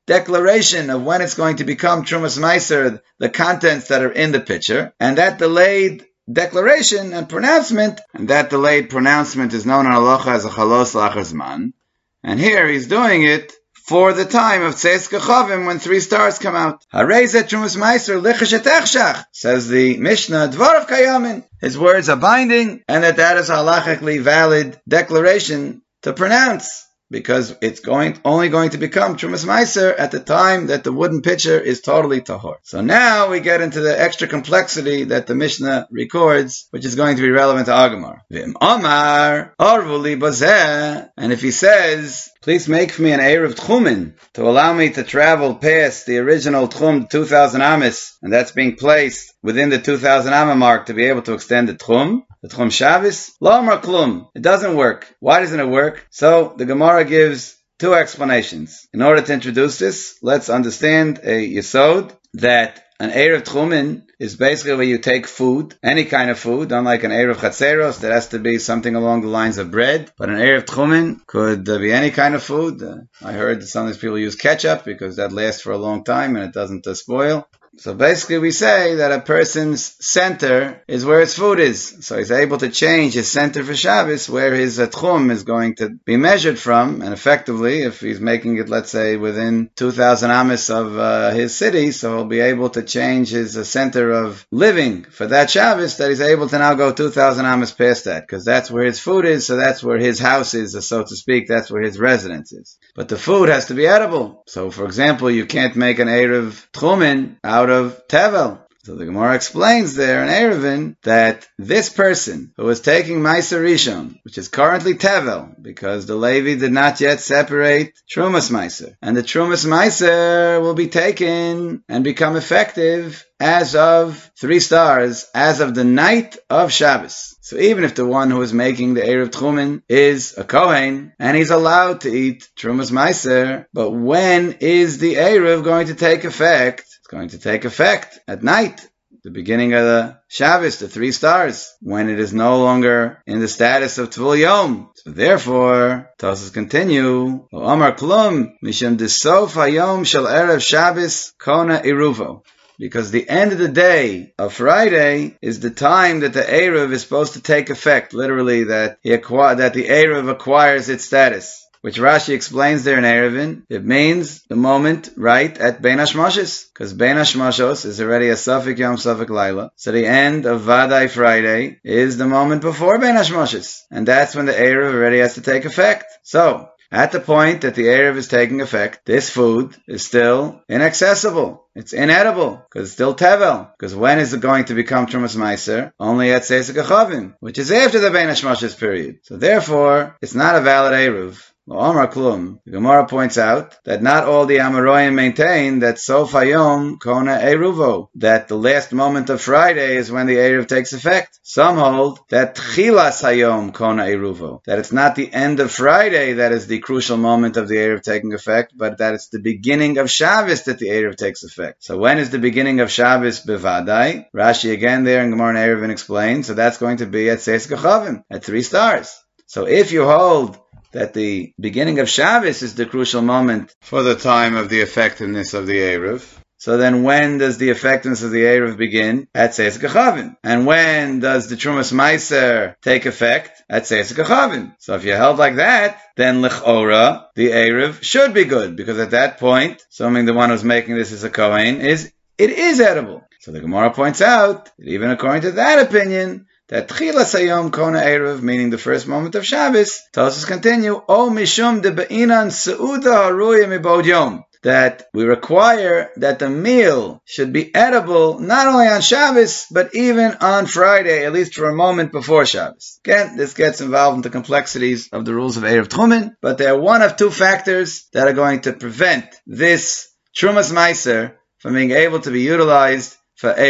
declaration of when it's going to become Trumas Meiser, the contents that are in the pitcher, and that delayed declaration and pronouncement, and that delayed pronouncement is known in halacha as a chalos lachar zman, and here he's doing it for the time of Tzeis Kechavim when 3 stars come out. Harezet Trumas Meiser lichish et echshach, says the Mishnah, dvarav kayamin. His words are binding, and that is a halachically valid declaration to pronounce, because it's only going to become Trumas Meiser at the time that the wooden pitcher is totally tahor. So now we get into the extra complexity that the Mishnah records, which is going to be relevant to Agamar. V'im Amar arvu li bazeh, and if he says, please make for me an Erev Tchumen to allow me to travel past the original Tchum, 2,000 Amis, and that's being placed within the 2,000 Amma mark to be able to extend the Tchum Shabbos, Lo Amar Klum. It doesn't work. Why doesn't it work? So the Gemara gives 2 explanations. In order to introduce this, let's understand a yesod that an Erev Tchumen is basically where you take food, any kind of food, unlike an Erev Chatzeros, that has to be something along the lines of bread. But an Erev Tchumen could be any kind of food. I heard that some of these people use ketchup because that lasts for a long time and it doesn't spoil. So basically we say that a person's center is where his food is. So he's able to change his center for Shabbos where his tchum is going to be measured from. And effectively, if he's making it, let's say, within 2,000 amis of his city, so he'll be able to change his center of living for that Shabbos, that he's able to now go 2,000 amis past that. Because that's where his food is, so that's where his house is, so to speak, that's where his residence is. But the food has to be edible. So for example, you can't make an Erev Tchumen out of Tevel. So the Gemara explains there in Erevin that this person who is taking Meiser Rishon, which is currently Tevel, because the Levi did not yet separate Trumas Meiser, and the Trumas Meiser will be taken and become effective as of 3 stars, as of the night of Shabbos. So even if the one who is making the Erev Tchumen is a Kohen, and he's allowed to eat Trumas Meiser, but when is the Erev going to take effect? Going to take effect at night, the beginning of the Shabbos, the 3 stars, when it is no longer in the status of Tvul Yom. So therefore, Tosas continue, Amar Klum, Misham Desof Hayom Shel Erev Shabbos Kona Iruvo. Because the end of the day of Friday is the time that the Erev is supposed to take effect, literally that the Erev acquires its status. Which Rashi explains there in Erevin, it means the moment right at Bein HaShmoshes. Because Bein HaShmoshos is already a Safek Yom Safek Laila. So the end of Vadai Friday is the moment before Bein HaShmoshes. And that's when the Erev already has to take effect. So, at the point that the Erev is taking effect, this food is still inaccessible. It's inedible, because it's still Tevel. Because when is it going to become Trumas Meiser? Only at Tzeis Kechavim, which is after the Bein HaShmoshes period. So therefore, it's not a valid Erev. Amar Klum. The Gemara points out that not all the Amoraim maintain that Sof Hayom Kona Eruvo, that the last moment of Friday is when the Erev takes effect. Some hold that Tchilas Hayom Kona Eruvo, that it's not the end of Friday that is the crucial moment of the Erev taking effect, but that it's the beginning of Shabbos that the Erev takes effect. So when is the beginning of Shabbos bevadai? Rashi again there in Gemara and Erevin explains, so that's going to be at Tzeis Kechavim, at 3 stars. So if you hold that the beginning of Shabbos is the crucial moment for the time of the effectiveness of the Erev, so then when does the effectiveness of the Erev begin? At Tzeis Kechavim. And when does the Trumas Meiser take effect? At Tzeis Kechavim. So if you held like that, then L'chora, the Erev should be good, because at that point, assuming the one who's making this is a Kohen, it is edible. So the Gemara points out that even according to that opinion, that Tchilas Hayom Kona Erev, meaning the first moment of Shabbos, Tosas continue, O Mishum de Be'inan Seuda Haruya Mibod Yom, that we require that the meal should be edible not only on Shabbos, but even on Friday, at least for a moment before Shabbos. Again, this gets involved in the complexities of the rules of Erev Tchumen, but they are one of 2 factors that are going to prevent this Trumas Meiser from being able to be utilized for Erev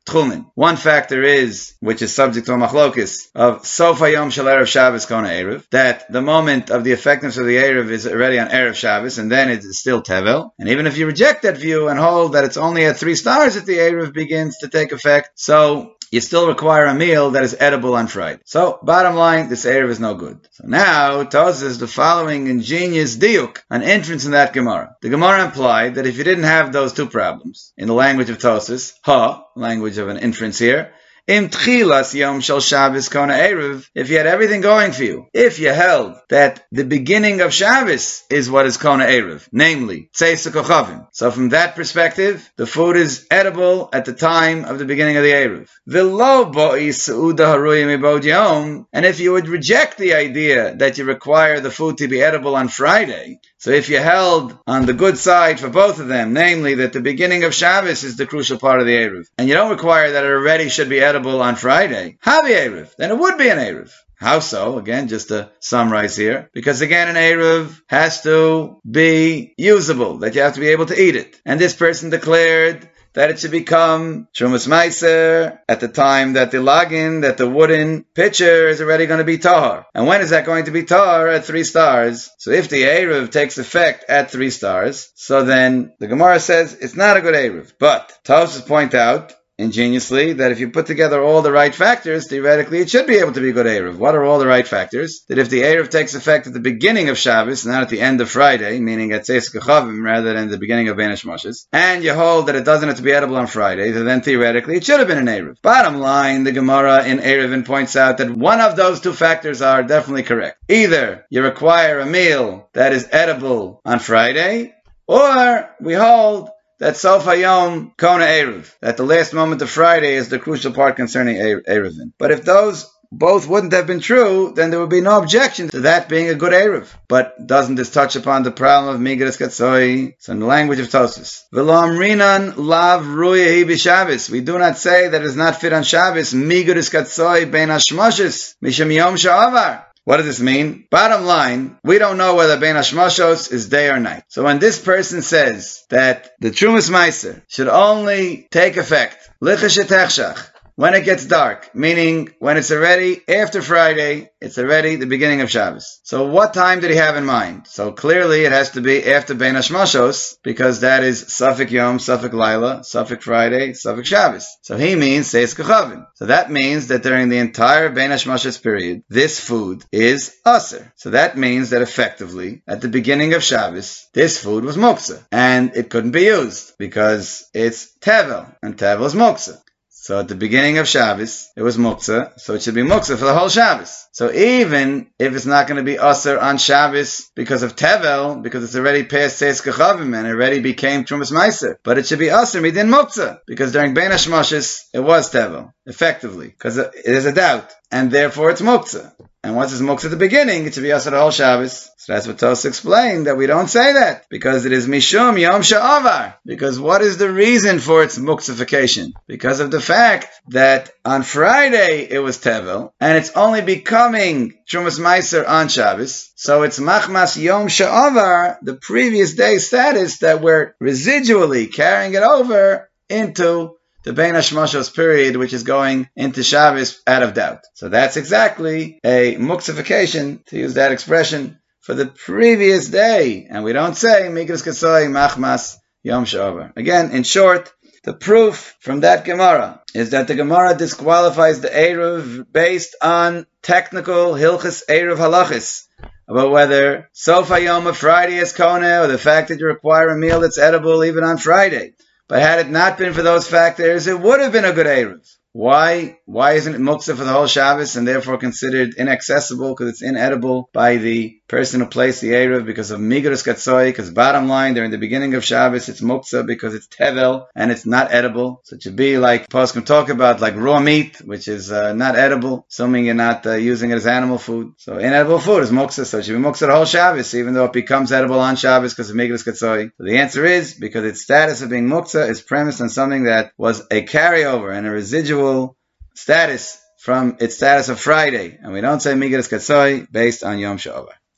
tchumen. One factor is, which is subject to a machlokis, of Sof Hayom Shel Erev Shabbos Kona Erev, that the moment of the effectiveness of the Erev is already on Erev Shabbos, and then it is still Tevel. And even if you reject that view and hold that it's only at 3 stars that the Erev begins to take effect, so you still require a meal that is edible on Friday. So, bottom line, this Erev is no good. So now, Tosfos the following ingenious diuk, an entrance in that Gemara. The Gemara implied that if you didn't have those two problems, in the language of Tosfos, language of an inference here, Im tchilas yom shel Shabbos kona erev, if you had everything going for you, if you held that the beginning of Shabbos is what is kona erev, namely tzeis kochavim. So from that perspective, the food is edible at the time of the beginning of the erev. V'lo bo'i seuda haruya mibod yom, and if you would reject the idea that you require the food to be edible on Friday, so if you held on the good side for both of them, namely that the beginning of Shabbos is the crucial part of the erev, and you don't require that it already should be edible on Friday, Havi Erev, then it would be an Erev. How so? Again, just to summarize here. Because again, an Erev has to be usable, that you have to be able to eat it. And this person declared that it should become Trumas Meiser at the time that the lagin, that the wooden pitcher is already going to be tahar. And when is that going to be tahar? At 3 stars. So if the Erev takes effect at 3 stars, so then the Gemara says it's not a good Erev. But Tosfos point out ingeniously that if you put together all the right factors, theoretically it should be able to be a good Erev. What are all the right factors? That if the Erev takes effect at the beginning of Shabbos, not at the end of Friday, meaning at Tzeis Kochavim rather than the beginning of Bein Hashmoshes, and you hold that it doesn't have to be edible on Friday, then theoretically it should have been an Erev. Bottom line, the Gemara in Erevin points out that one of those two factors are definitely correct. Either you require a meal that is edible on Friday, or we hold that Sof Hayom Kona Erev, that the last moment of Friday is the crucial part concerning Erevin. But if those both wouldn't have been true, then there would be no objection to that being a good Erev. But doesn't this touch upon the problem of Migras Katsoi? So in the language of Tosfos, V'lo amrinan lav ruyehi b'Shabbos. We do not say that it is not fit on Shabbos, Migras Katsoi bein hashmoshes, misham yom sha'avar. What does this mean? Bottom line, we don't know whether Bein Hashmoshos is day or night. So when this person says that the Trumas Meiser should only take effect, when it gets dark, meaning when it's already after Friday, it's already the beginning of Shabbos. So what time did he have in mind? So clearly it has to be after Bein Hashmoshos, because that is Safek Yom, Safek Laila, Safek Friday, Safek Shabbos. So he means Tzeis Kochavim. So that means that during the entire Bein Hashmoshos period, this food is Aser. So that means that effectively, at the beginning of Shabbos, this food was Muktzah. And it couldn't be used, because it's Tevel, and Tevel is Muktzah. So at the beginning of Shabbos, it was Muktzah, so it should be Muktzah for the whole Shabbos. So even if it's not going to be Aser on Shabbos because of Tevel, because it's already past Tzeis Kochavim and it already became Trumas Meiser, but it should be Aser midin Muktzah, because during Bein Hashmoshes, it was Tevel, effectively, because it is a doubt, and therefore it's Muktzah. And once it's Muktzah at the beginning, it should be Aser the whole Shabbos. So that's what Tosfos explained, that we don't say that, because it is Mishum Yom Sha'avar. Because what is the reason for its Muktsification? Because of the fact that on Friday it was Tevel, and it's only becoming Trumas Meiser on Shabbos, so it's Machmas Yom Sha'avar, the previous day status, that we're residually carrying it over into the Bein Hashmoshos period, which is going into Shabbos out of doubt. So that's exactly a muktsification, to use that expression, for the previous day. And we don't say Migras Katsoi Machmas Yom Sha'avar. Again, in short, the proof from that Gemara is that the Gemara disqualifies the Erev based on technical Hilchas Erev halachis, about whether Sof Hayom of Friday is Kona, or the fact that you require a meal that's edible even on Friday. But had it not been for those factors, it would have been a good Erev. Why? Why isn't it Muktzah for the whole Shabbos and therefore considered inaccessible because it's inedible by the person who placed the Erev because of Migras Katsoi? Because bottom line, during the beginning of Shabbos, it's Muktzah because it's Tevel and it's not edible. So it should be like Poskim talk about, like raw meat, which is not edible, assuming you're not using it as animal food. So inedible food is Muktzah, so it should be Muktzah the whole Shabbos, even though it becomes edible on Shabbos because of Migras Katsoi. So the answer is because its status of being Muktzah is premised on something that was a carryover and a residual status from its status of Friday, and we don't say Migras Katsoi based on Yom Sha'avar.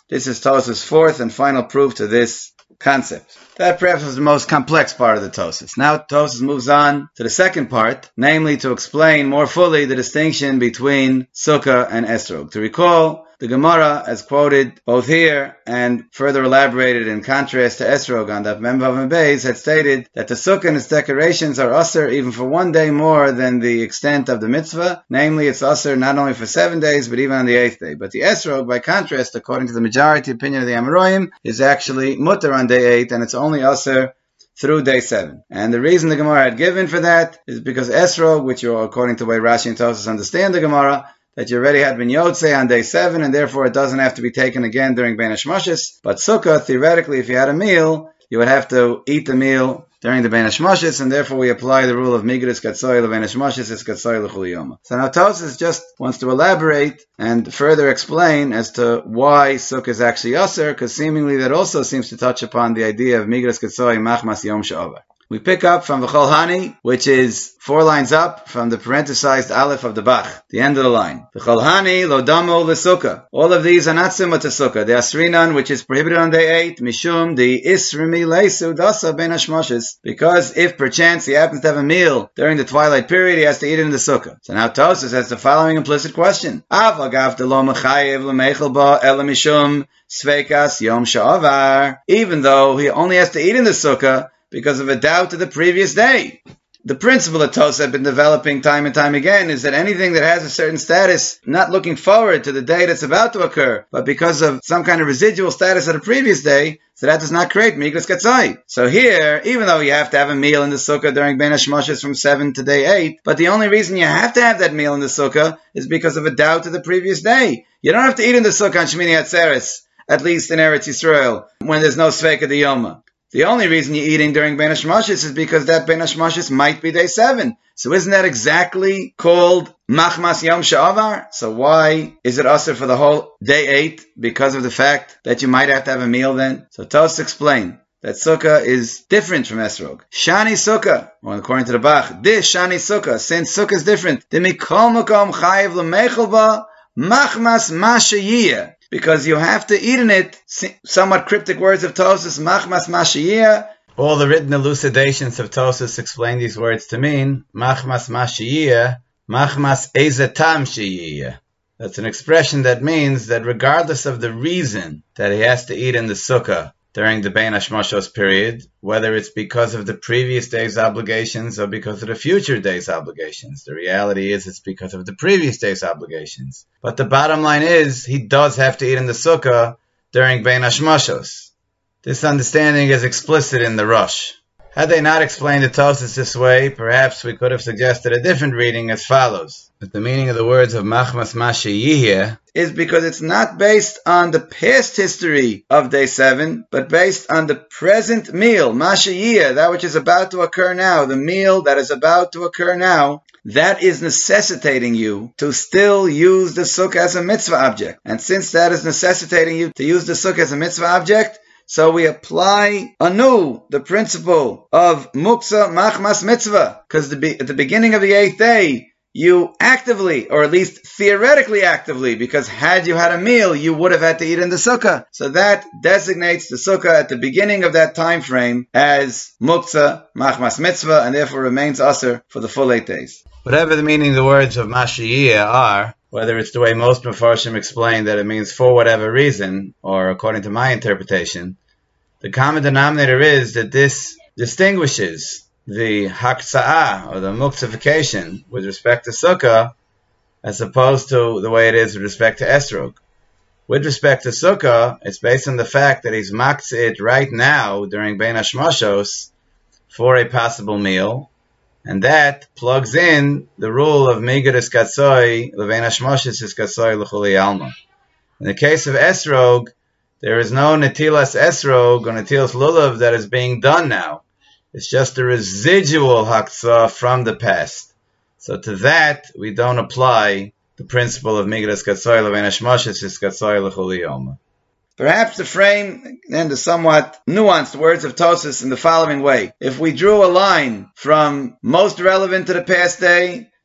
This is Tosfos' fourth and final proof to this concept. That perhaps was the most complex part of the Tosfos. Now Tosfos moves on to the second part, namely to explain more fully the distinction between Sukkah and Esrog. To recall, the Gemara, as quoted both here and further elaborated in contrast to Esrog on Daf Mem Vav Mem Beis, had stated that the Sukkah and its decorations are usher even for 1 day more than the extent of the mitzvah. Namely, it's usher not only for 7 days, but even on the 8th day. But the Esrog, by contrast, according to the majority opinion of the Amoraim, is actually mutter on day 8, and it's only usher through day 7. And the reason the Gemara had given for that is because Esrog, which you, according to the way Rashi and Tosfos understand the Gemara, that you already had been Yotzei on day 7, and therefore it doesn't have to be taken again during Bein HaShmoshes. But Sukkah, theoretically, if you had a meal, you would have to eat the meal during the Bein HaShmoshes, and therefore we apply the rule of Migdus Katzoi Lebein HaShmoshes is Katzoi L'Chul Yoma. So now Tosfos just wants to elaborate and further explain as to why Sukkah is actually Aser, because seemingly that also seems to touch upon the idea of Migdus Katzoi Machmas Yom Sha'avar. We pick up from V'chol Hani, which is 4 lines up from the parenthesized Aleph of the Bach, the end of the line. V'chol Hani lo damo l'Sukkah. All of these are not similar to Sukkah. The Asrinan, which is prohibited on day 8, Mishum, the Isrimi Leisu Dasa Ben Hashmoshes. Because if perchance he happens to have a meal during the twilight period, he has to eat it in the Sukkah. So now Tosfos has the following implicit question. Avagav de lo mechayev l'meichel ba ela Mishum Sveikas Yom Sha'avar. Even though he only has to eat in the Sukkah because of a doubt of the previous day. The principle that Tosfos have been developing time and time again is that anything that has a certain status, not looking forward to the day that's about to occur, but because of some kind of residual status of the previous day, so that does not create Migdus Katzoi. So here, even though you have to have a meal in the Sukkah during Bein HaShmoshes from 7 to day 8, but the only reason you have to have that meal in the Sukkah is because of a doubt of the previous day. You don't have to eat in the Sukkah on Shmini Atzeres, at least in Eretz Yisrael, when there's no Sveika de Yoma. The only reason you're eating during Bein HaShmoshes is because that Bein HaShmoshes might be day 7. So isn't that exactly called Machmas Yom Sha'avar? So why is it usher for the whole day 8? Because of the fact that you might have to have a meal then? So Tosfos explain that Sukkah is different from Esrog. Shani Sukkah, well, according to the Bach, this Shani Sukkah, since Sukkah is different, the Mikol Makom Chayiv L'Meichel Ba Machmas Mashayiyah. Because you have to eat in it, somewhat cryptic words of Tosfos, Machmas Mashiyah. All the written elucidations of Tosfos explain these words to mean, Machmas Mashiyah, Machmas Ezetam Shiyah. That's an expression that means that regardless of the reason that he has to eat in the Sukkah during the Bein HaShmoshes period, whether it's because of the previous day's obligations or because of the future day's obligations. The reality is it's because of the previous day's obligations. But the bottom line is, he does have to eat in the Sukkah during Bein HaShmoshes. This understanding is explicit in the Rosh. Had they not explained the Tosfos this way, perhaps we could have suggested a different reading as follows. That the meaning of the words of Machmas Mashiyah is because it's not based on the past history of day 7, but based on the present meal, Mashiyah, that which is about to occur now, the meal that is about to occur now, that is necessitating you to still use the Sukkah as a mitzvah object. And since that is necessitating you to use the Sukkah as a mitzvah object, so we apply anew the principle of Muksa Machmas Mitzvah, because at the beginning of the 8th day, you actively, or at least theoretically actively, because had you had a meal, you would have had to eat in the Sukkah. So that designates the Sukkah at the beginning of that time frame as Muksa Machmas Mitzvah, and therefore remains Aser for the full 8 days. Whatever the meaning of the words of Mashiyah are, whether it's the way most Mefarshim explain that it means for whatever reason, or according to my interpretation, the common denominator is that this distinguishes the Haktsa'ah, or the Muktsification, with respect to Sukkah, as opposed to the way it is with respect to Esrog. With respect to Sukkah, it's based on the fact that he's Maktzit right now, during Bein HaShmoshes, for a possible meal, and that plugs in the rule of Migdus Katzoi, Lebein HaShmoshes is Katzoi L'Chuli Alma. In the case of Esrog, there is no Netilas Esrog or Netilas Lulav that is being done now. It's just a residual Haktzah from the past. So to that, we don't apply the principle of Migdus Katzoi Lebein HaShmoshes is Katzoi L'Chuli Alma. Perhaps to frame then the somewhat nuanced words of Tosfos in the following way. If we drew a line from most relevant to the past day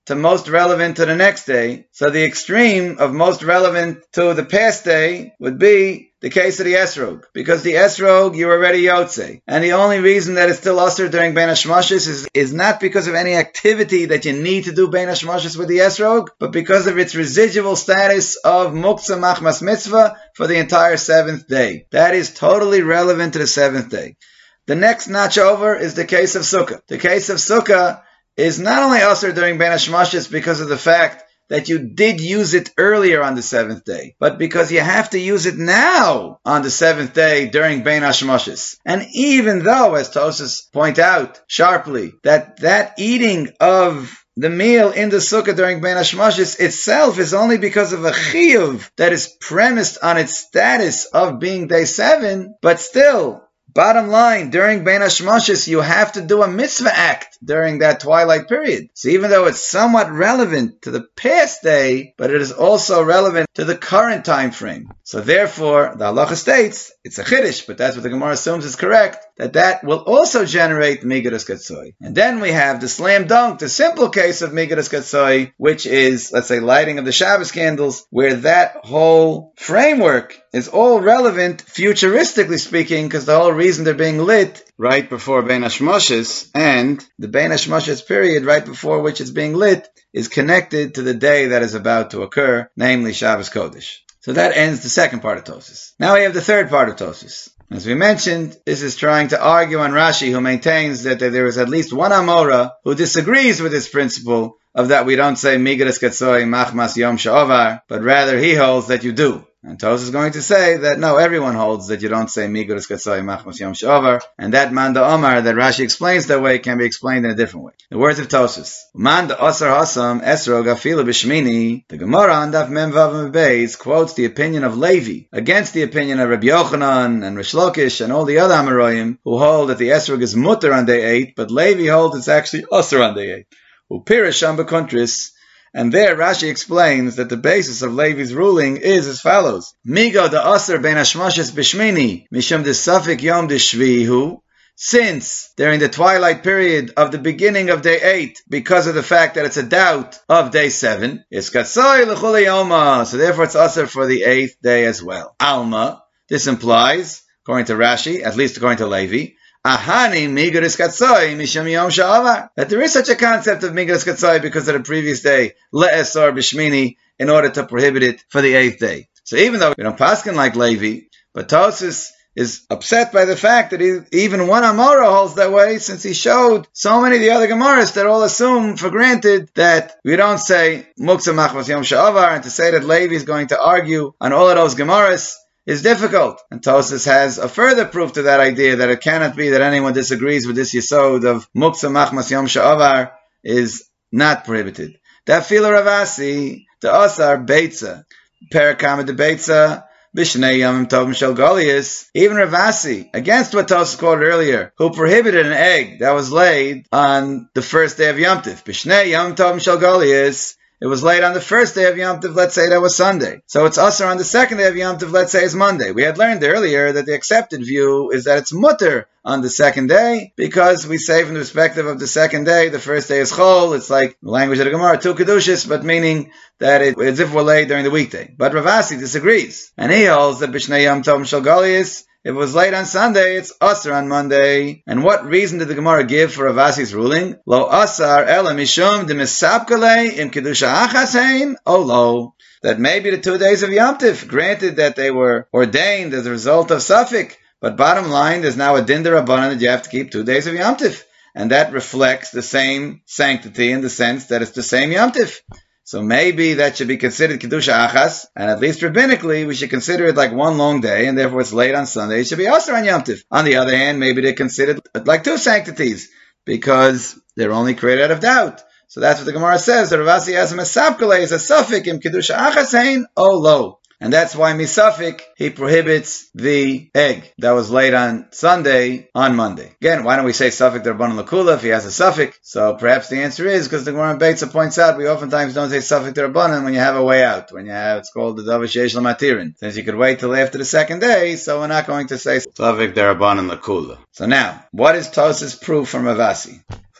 to most relevant to the next day. So the extreme of most relevant to the past day would be the case of the esrog, because the esrog you're already yotze, and the only reason that it's still usher during Bein Hashmashis is not because of any activity that you need to do Bein Hashmashis with the esrog, but because of its residual status of muktzah machmas mitzvah for the entire 7th day. That is totally relevant to the 7th day. The next notch over is the case of Sukkah. The case of Sukkah is not only usher during Bein Hashmashis because of the fact that you did use it earlier on the 7th day, but because you have to use it now on the 7th day during Bein Hashmashis. And even though, as Tosas point out sharply, that eating of the meal in the sukkah during Bein Hashmashis itself is only because of a chiyuv that is premised on its status of being day 7, but still, bottom line, during Bein Hashmashis, you have to do a mitzvah act during that twilight period. So even though it's somewhat relevant to the past day, but it is also relevant to the current time frame. So therefore, the halacha states, it's a chiddush, but that's what the Gemara assumes is correct, that will also generate Migadas Katsoi. And then we have the slam dunk, the simple case of Migadas Katsoi, which is, let's say, lighting of the Shabbos candles, where that whole framework is all relevant, futuristically speaking, because the whole reason they're being lit right before Bein Hashmashis, and the Bein Hashmashis period right before which it's being lit is connected to the day that is about to occur, namely Shabbos Kodesh. So that ends the second part of Tosas. Now we have the third part of Tosas. As we mentioned, this is trying to argue on Rashi, who maintains that there is at least one Amora who disagrees with this principle of that we don't say Migadas Katsoi Machmas Yom Sha'ovar, but rather he holds that you do. And Tosas is going to say that no, everyone holds that you don't say Migadas Katsoi Machmas Yom Sha'ovar, and that Manda Omar that Rashi explains that way can be explained in a different way. The words of Tosas. Manda Osar Hasam Esrog Afilu B'Shmini. The Gemara on Daf Mem Vav Beis quotes the opinion of Levi against the opinion of Rabbi Yochanan and Rish Lakish and all the other Amoraim who hold that the Esrog is mutter on day 8, but Levi holds it's actually Osar on day 8. Upirish Sham B'Kontris. And there Rashi explains that the basis of Levi's ruling is as follows. Migo da Aser ben Hashmashis b'Shmini mishum de Safik Yom de Shvihu. Since during the twilight period of the beginning of day 8, because of the fact that it's a doubt of day 7, is Katsoi l'chule Yoma. So therefore it's Aser for the 8th day as well. Alma. This implies, according to Rashi, at least according to Levi, Ahani Migadas Katsoi Misham Yom Sha'avar. That there is such a concept of Migadas Katsoi because of the previous day, Le'esor B'Shmini, in order to prohibit it for the 8th day. So even though we don't paskin like Levi, but Tosas is upset by the fact that even one Amora holds that way, since he showed so many of the other Gemaras that all assume for granted that we don't say Muktzah Machmas Yom Sha'avar, and to say that Levi is going to argue on all of those Gemaras is difficult. And Tosas has a further proof to that idea that it cannot be that anyone disagrees with this yesod of Muktzah Machmas Yom Sha'avar is not prohibited. That fila Ravasi, the Asar Beitza, Perakama de Beitza, Bishnei Yamim Tovim Shel Golias, even Ravasi, against what Tosas quoted earlier, who prohibited an egg that was laid on the first day of Yom Tiv. Bishnei Yamim Tovim Shel Golias, it was laid on the first day of Yom Tov, let's say that was Sunday. So it's Asar on the second day of Yom Tov, let's say is Monday. We had learned earlier that the accepted view is that it's mutter on the second day, because we say from the perspective of the second day, the first day is Chol, it's like the language of the Gemara, two Kedushas, but meaning that it's as if it were laid during the weekday. But Ravasi disagrees, and he holds that B'Shnei Yom Tov Shel Golias, if it was late on Sunday, it's Asar on Monday. And what reason did the Gemara give for Ravasi's ruling? Lo Asar ela mishum de misapkale im kedusha achasein o lo. That maybe the 2 days of Yom Tiv, granted that they were ordained as a result of Safik, but bottom line, there's now a din d'Rabbanan that you have to keep 2 days of Yom Tiv. And that reflects the same sanctity in the sense that it's the same Yom Tiv. So maybe that should be considered Kedusha Achas, and at least rabbinically, we should consider it like one long day, and therefore it's late on Sunday. It should be Asar on Yom Tiv. On the other hand, maybe they consider it like two sanctities, because they're only created out of doubt. So that's what the Gemara says. The Ravasi has a Mesapkale, is a Safik, im Kedusha Achas hein, o lo. And that's why Misafik, he prohibits the egg that was laid on Sunday on Monday. Again, why don't we say Safik D'Rabbanan L'Kula if he has a Safik? So perhaps the answer is because the Gemara Beitza points out we oftentimes don't say Safik D'Rabbanan when you have a way out, when you have, it's called the Davar Sheish L'Matirin. Since you could wait till after the second day, so we're not going to say Safik D'Rabbanan L'Kula. So now, what is Tosas proof from Ravasi?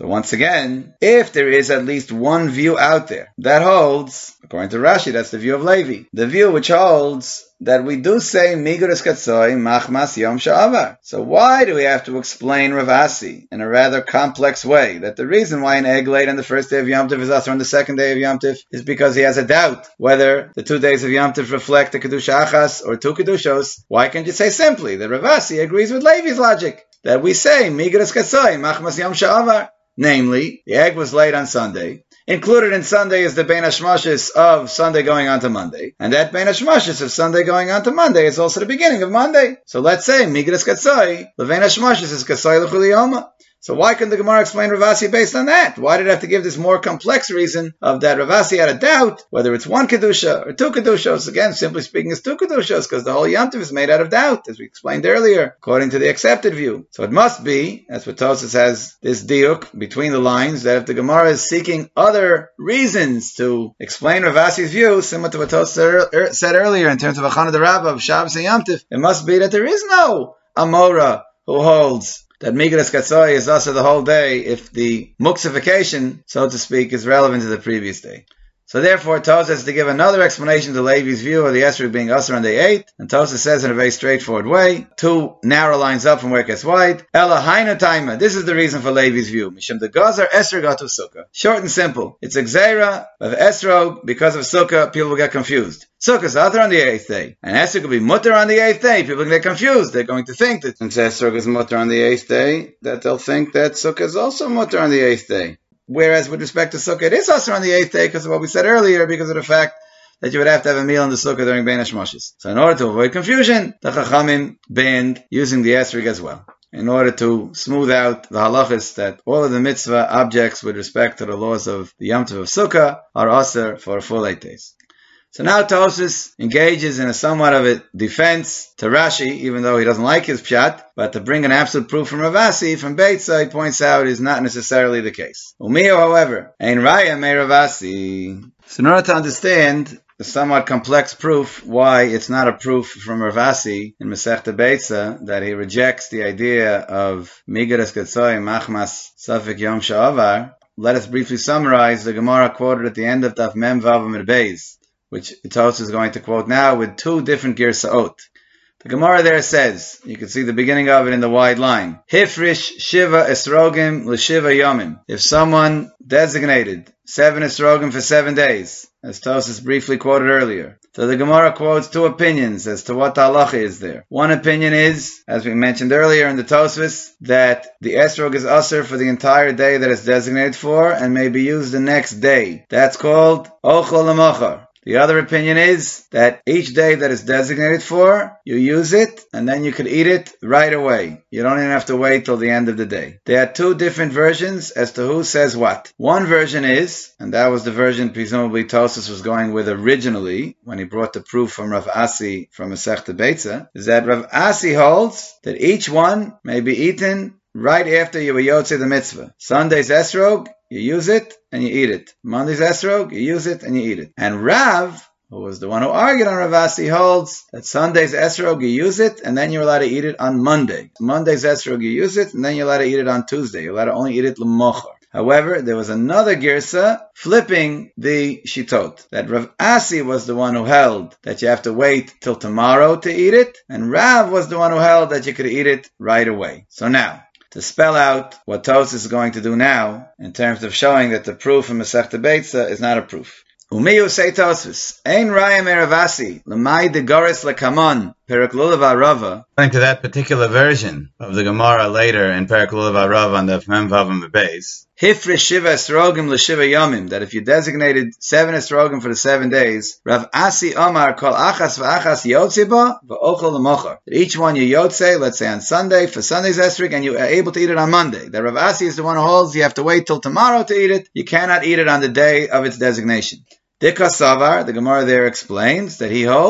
So once again, if there is at least one view out there that holds, according to Rashi, that's the view of Levi, the view which holds that we do say Miguras Katsoi Machmas Yom Sha'avar. So why do we have to explain Rav Asi in a rather complex way? That the reason why an egg laid on the first day of Yom Tov is also on the second day of Yom Tov is because he has a doubt whether the 2 days of Yom Tov reflect the Kedusha Achas or 2 Kedushos. Why can't you say simply that Rav Asi agrees with Levi's logic? That we say Miguras Katsoi Machmas Yom Sha'avar. Namely, the egg was laid on Sunday. Included in Sunday is the Bein HaShmashis of Sunday going on to Monday. And that Bein HaShmashis of Sunday going on to Monday is also the beginning of Monday. So let's say, Migras Katsoi, the Bein HaShmashis is Katsoi L'chuli Yoma. So why couldn't the Gemara explain Rav Asi based on that? Why did it have to give this more complex reason of that Rav Asi had a doubt whether it's 1 Kedusha or 2 Kedushos? Again, simply speaking, it's 2 Kedushos because the whole Yom Tov is made out of doubt, as we explained earlier, according to the accepted view. So it must be, that's what Tosfos has this diuk between the lines, that if the Gemara is seeking other reasons to explain Rav Asi's view, similar to what Tosfos said earlier in terms of Achana D'Rabba of Shabbos and Yom Tov, it must be that there is no Amora who holds that Migras Katsoi is also the whole day if the muksification, so to speak, is relevant to the previous day. So therefore, Tosfos has to give another explanation to Levi's view of the esrog being usher on day 8, and Tosfos says in a very straightforward way, 2 narrow lines up from where it gets wide, Ela Hainu Taima, this is the reason for Levi's view, Mishum de Gazar esrog atu sukkah. Short and simple, it's a gzeira of esrog, because of sukkah, people will get confused. Sukkah is other on the 8th day, and esrog will be mutter on the 8th day, people can get confused, they're going to think that since esrog is mutter on the 8th day, that they'll think that sukkah is also mutter on the 8th day. Whereas with respect to Sukkah, it is also on the 8th day because of what we said earlier, because of the fact that you would have to have a meal in the Sukkah during Bein HaShmashis. So in order to avoid confusion, the Chachamim banned using the esrog as well, in order to smooth out the halachas that all of the mitzvah objects with respect to the laws of the Yom Tov of Sukkah are aser for a full 8 days. So now Tosfos engages in a somewhat of a defense to Rashi, even though he doesn't like his pshat, but to bring an absolute proof from Rav Asi, from Beitza, he points out is not necessarily the case. Umiyo, however, ein raya me Rav Asi. So in order to understand the somewhat complex proof why it's not a proof from Rav Asi in Masechta Beitza that he rejects the idea of Migras Katsoi Machmas Safek Yom Sha'avar, let us briefly summarize the Gemara quoted at the end of Daf Mem Vav Amud Beis, which Tosfos is going to quote now with 2 different girsaot. The Gemara there says, you can see the beginning of it in the wide line, Hifrish Shiva Esrogim L'Shiva Yomim. If someone designated 7 Esrogim for 7 days, as Tosfos briefly quoted earlier. So the Gemara quotes 2 opinions as to what the halacha is there. One opinion is, as we mentioned earlier in the Tosfos, that the esrog is usher for the entire day that it's designated for and may be used the next day. That's called Ochel L'Mochar. The other opinion is that each day that it's designated for, you use it, and then you could eat it right away. You don't even have to wait till the end of the day. There are 2 different versions as to who says what. One version is, and that was the version presumably Tosfos was going with originally, when he brought the proof from Rav Asi from Masechta Beitza, is that Rav Asi holds that each one may be eaten right after you were yotze the mitzvah. Sunday's esrog, you use it and you eat it. Monday's esrog, you use it and you eat it. And Rav, who was the one who argued on Rav Asi, holds that Sunday's esrog, you use it and then you're allowed to eat it on Monday. Monday's esrog, you use it and then you're allowed to eat it on Tuesday. You're allowed to only eat it l'mochar. However, there was another girsa flipping the shitot, that Rav Asi was the one who held that you have to wait till tomorrow to eat it, and Rav was the one who held that you could eat it right away. So now, to spell out what Tosfos is going to do now, in terms of showing that the proof from Masechta Beitza is not a proof. Umiyu say Tosfos, Ein raya me Rav Asi, l'mai de goris lekamon, Perek Lulav Arava. According to that particular version of the Gemara later in Perek Lulav Arava on the Mem Vav Amud Beis, Hifrish Shiva Esrogim L'Shiva Yomim, that if you designated 7 Esrogim for the 7 days, Rav Asi Omar Kol Achas V'Achas Yotze Ba V'Ochel L'Mochar. Each one you yotze, let's say on Sunday, for Sunday's esrog, and you are able to eat it on Monday. That Rav Asi is the one who holds you have to wait till tomorrow to eat it. You cannot eat it on the day of its designation. Dika Savar, the Gemara there explains that he holds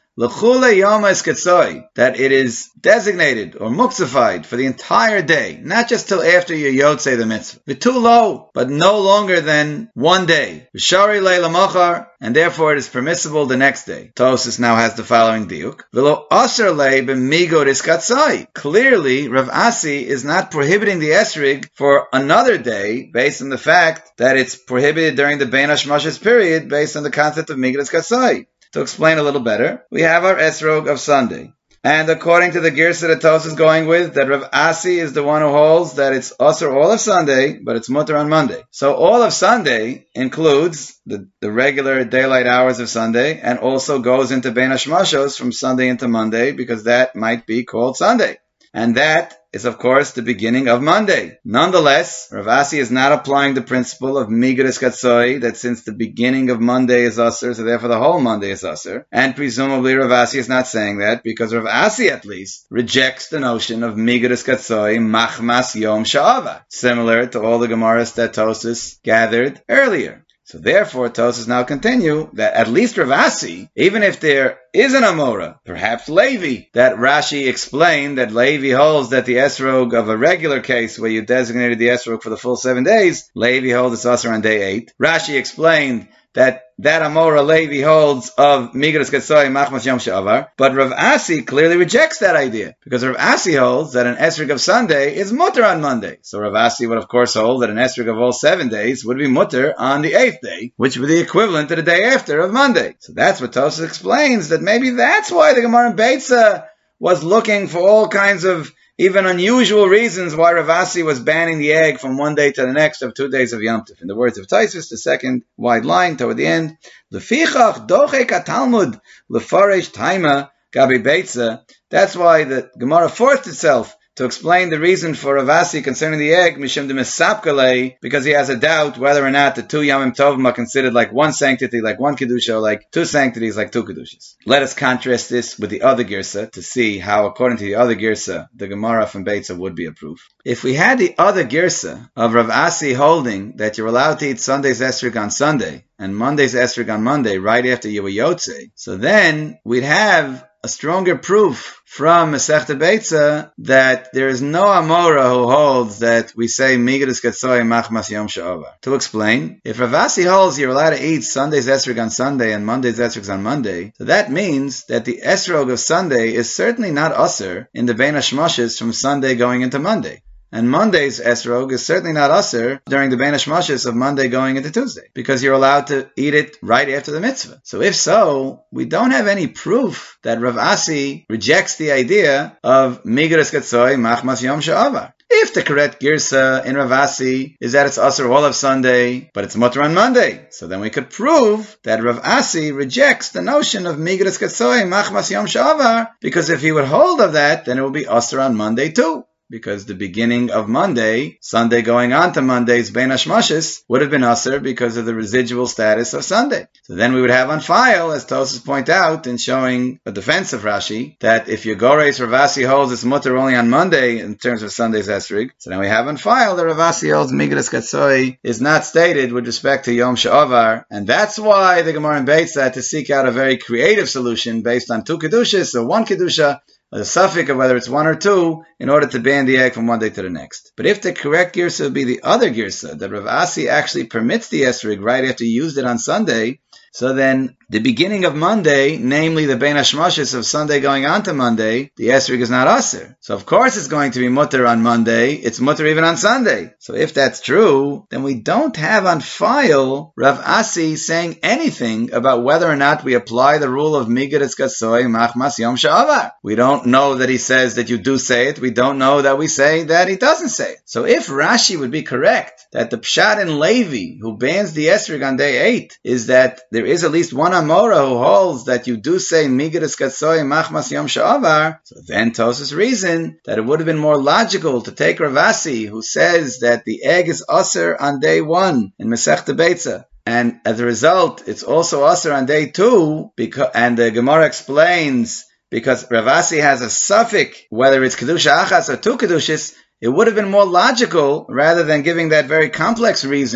L'chule yom eskatzoi, that it is designated or muksafied for the entire day, not just till after you yotzei the mitzvah. V'tulo, but no longer than one day. V'shari leila machar, and therefore it is permissible the next day. Tosfos now has the following diuk. V'lo asher lei b'migod eskatzoi. Clearly, Rav Asi is not prohibiting the esrig for another day based on the fact that it's prohibited during the Bein HaShmoshes period based on the concept of migod eskatzoi. To explain a little better, we have our esrog of Sunday. And according to the girsa that Tosfos is going with, that Rav Asi is the one who holds that it's usher all of Sunday, but it's mutter on Monday. So all of Sunday includes the regular daylight hours of Sunday, and also goes into Bein HaShmoshes from Sunday into Monday, because that might be called Sunday. And that is, of course, the beginning of Monday. Nonetheless, Rav Asi is not applying the principle of migod eskatzoi, that since the beginning of Monday is usher, so therefore the whole Monday is usher. And presumably Rav Asi is not saying that, because Rav Asi, at least, rejects the notion of migod eskatzoi machmas yom sha'ava, similar to all the Gemaras that Tosfos gathered earlier. So therefore, Tosfos now continue that at least Rav Asi, even if there is an Amora, perhaps Levi, that Rashi explained that Levi holds that the esrog of a regular case where you designated the esrog for the full 7 days, Levi holds it's usher on day 8. Rashi explained that Amora Levi holds of migod eskatzoi machmas yom she'avar, but Rav Asi clearly rejects that idea, because Rav Asi holds that an esrog of Sunday is mutter on Monday. So Rav Asi would of course hold that an esrog of all 7 days would be mutter on the 8th day, which would be the equivalent to the day after of Monday. So that's what Tosfos explains, that maybe that's why the Gemara in Beitza was looking for all kinds of even unusual reasons why Rav Asi was banning the egg from one day to the next of 2 days of Yom Tov. In the words of Tosfos, the second wide line toward the end, Lefichach dochek haTalmud lefaresh taima gabi beitza. That's why the Gemara forced itself to explain the reason for Rav Asi concerning the egg, mishum de mesapkale, because he has a doubt whether or not the 2 Yamim Tovim are considered like one sanctity, like one Kedusha, or like 2 sanctities, like 2 Kedushas. Let us contrast this with the other Girsa to see how, according to the other Girsa, the Gemara from Beitza would be a proof. If we had the other Girsa of Rav Asi holding that you're allowed to eat Sunday's esrog on Sunday, and Monday's esrog on Monday, right after you were Yotzei, so then we'd have a stronger proof from Masechta Beitza that there is no Amora who holds that we say migod eskatzoi machmas yom she'avar. To explain, if Rav Asi holds you're allowed to eat Sunday's esrog on Sunday and Monday's esrog on Monday, so that means that the esrog of Sunday is certainly not usher in the Bein HaShmoshes from Sunday going into Monday. And Monday's esrog is certainly not usher during the Bein HaShmoshes of Monday going into Tuesday, because you're allowed to eat it right after the mitzvah. So if so, we don't have any proof that Rav Asi rejects the idea of migod eskatzoi machmas yom she'avar. If the correct girsa in Rav Asi is that it's usher all of Sunday, but it's mutter on Monday, so then we could prove that Rav Asi rejects the notion of migod eskatzoi machmas yom she'avar, because if he would hold of that, then it would be usher on Monday too. Because the beginning of Monday, Sunday going on to Monday's Bein HaShmoshes, would have been usher because of the residual status of Sunday. So then we would have on file, as Tosfos point out in showing a defense of Rashi, that if Yegores Rav Asi holds it's mutter only on Monday in terms of Sunday's esrog, so then we have on file that Rav Asi holds migod eskatzoi is not stated with respect to Yom She'avar, and that's why the Gemara in Beitza had to seek out a very creative solution based on 2 Kedushas or 1 Kedusha, a suffix of whether it's 1 or 2, in order to ban the egg from one day to the next. But if the correct girsa would be the other girsa, that Rav Asi actually permits the esrog right after you used it on Sunday, so then the beginning of Monday, namely the Bein HaShmoshes of Sunday going on to Monday, the esrog is not usher. So of course it's going to be mutter on Monday, it's mutter even on Sunday. So if that's true, then we don't have on file Rav Asi saying anything about whether or not we apply the rule of migod eskatzoi machmas yom she'avar. We don't know that he says that you do say it, we don't know that we say that he doesn't say it. So if Rashi would be correct, that the Pshat in Levi, who bans the esrog on day 8, is that there is at least one Amora who holds that you do say migod eskatzoi machmas yom she'avar, so then Tosfos reason that it would have been more logical to take Rav Asi, who says that the egg is usher on day 1 in Masechta Beitza, and as a result it's also usher on day 2, and the Gemara explains because Rav Asi has a suffix whether it's kedusha achas or 2 kedushas, it would have been more logical, rather than giving that very complex reason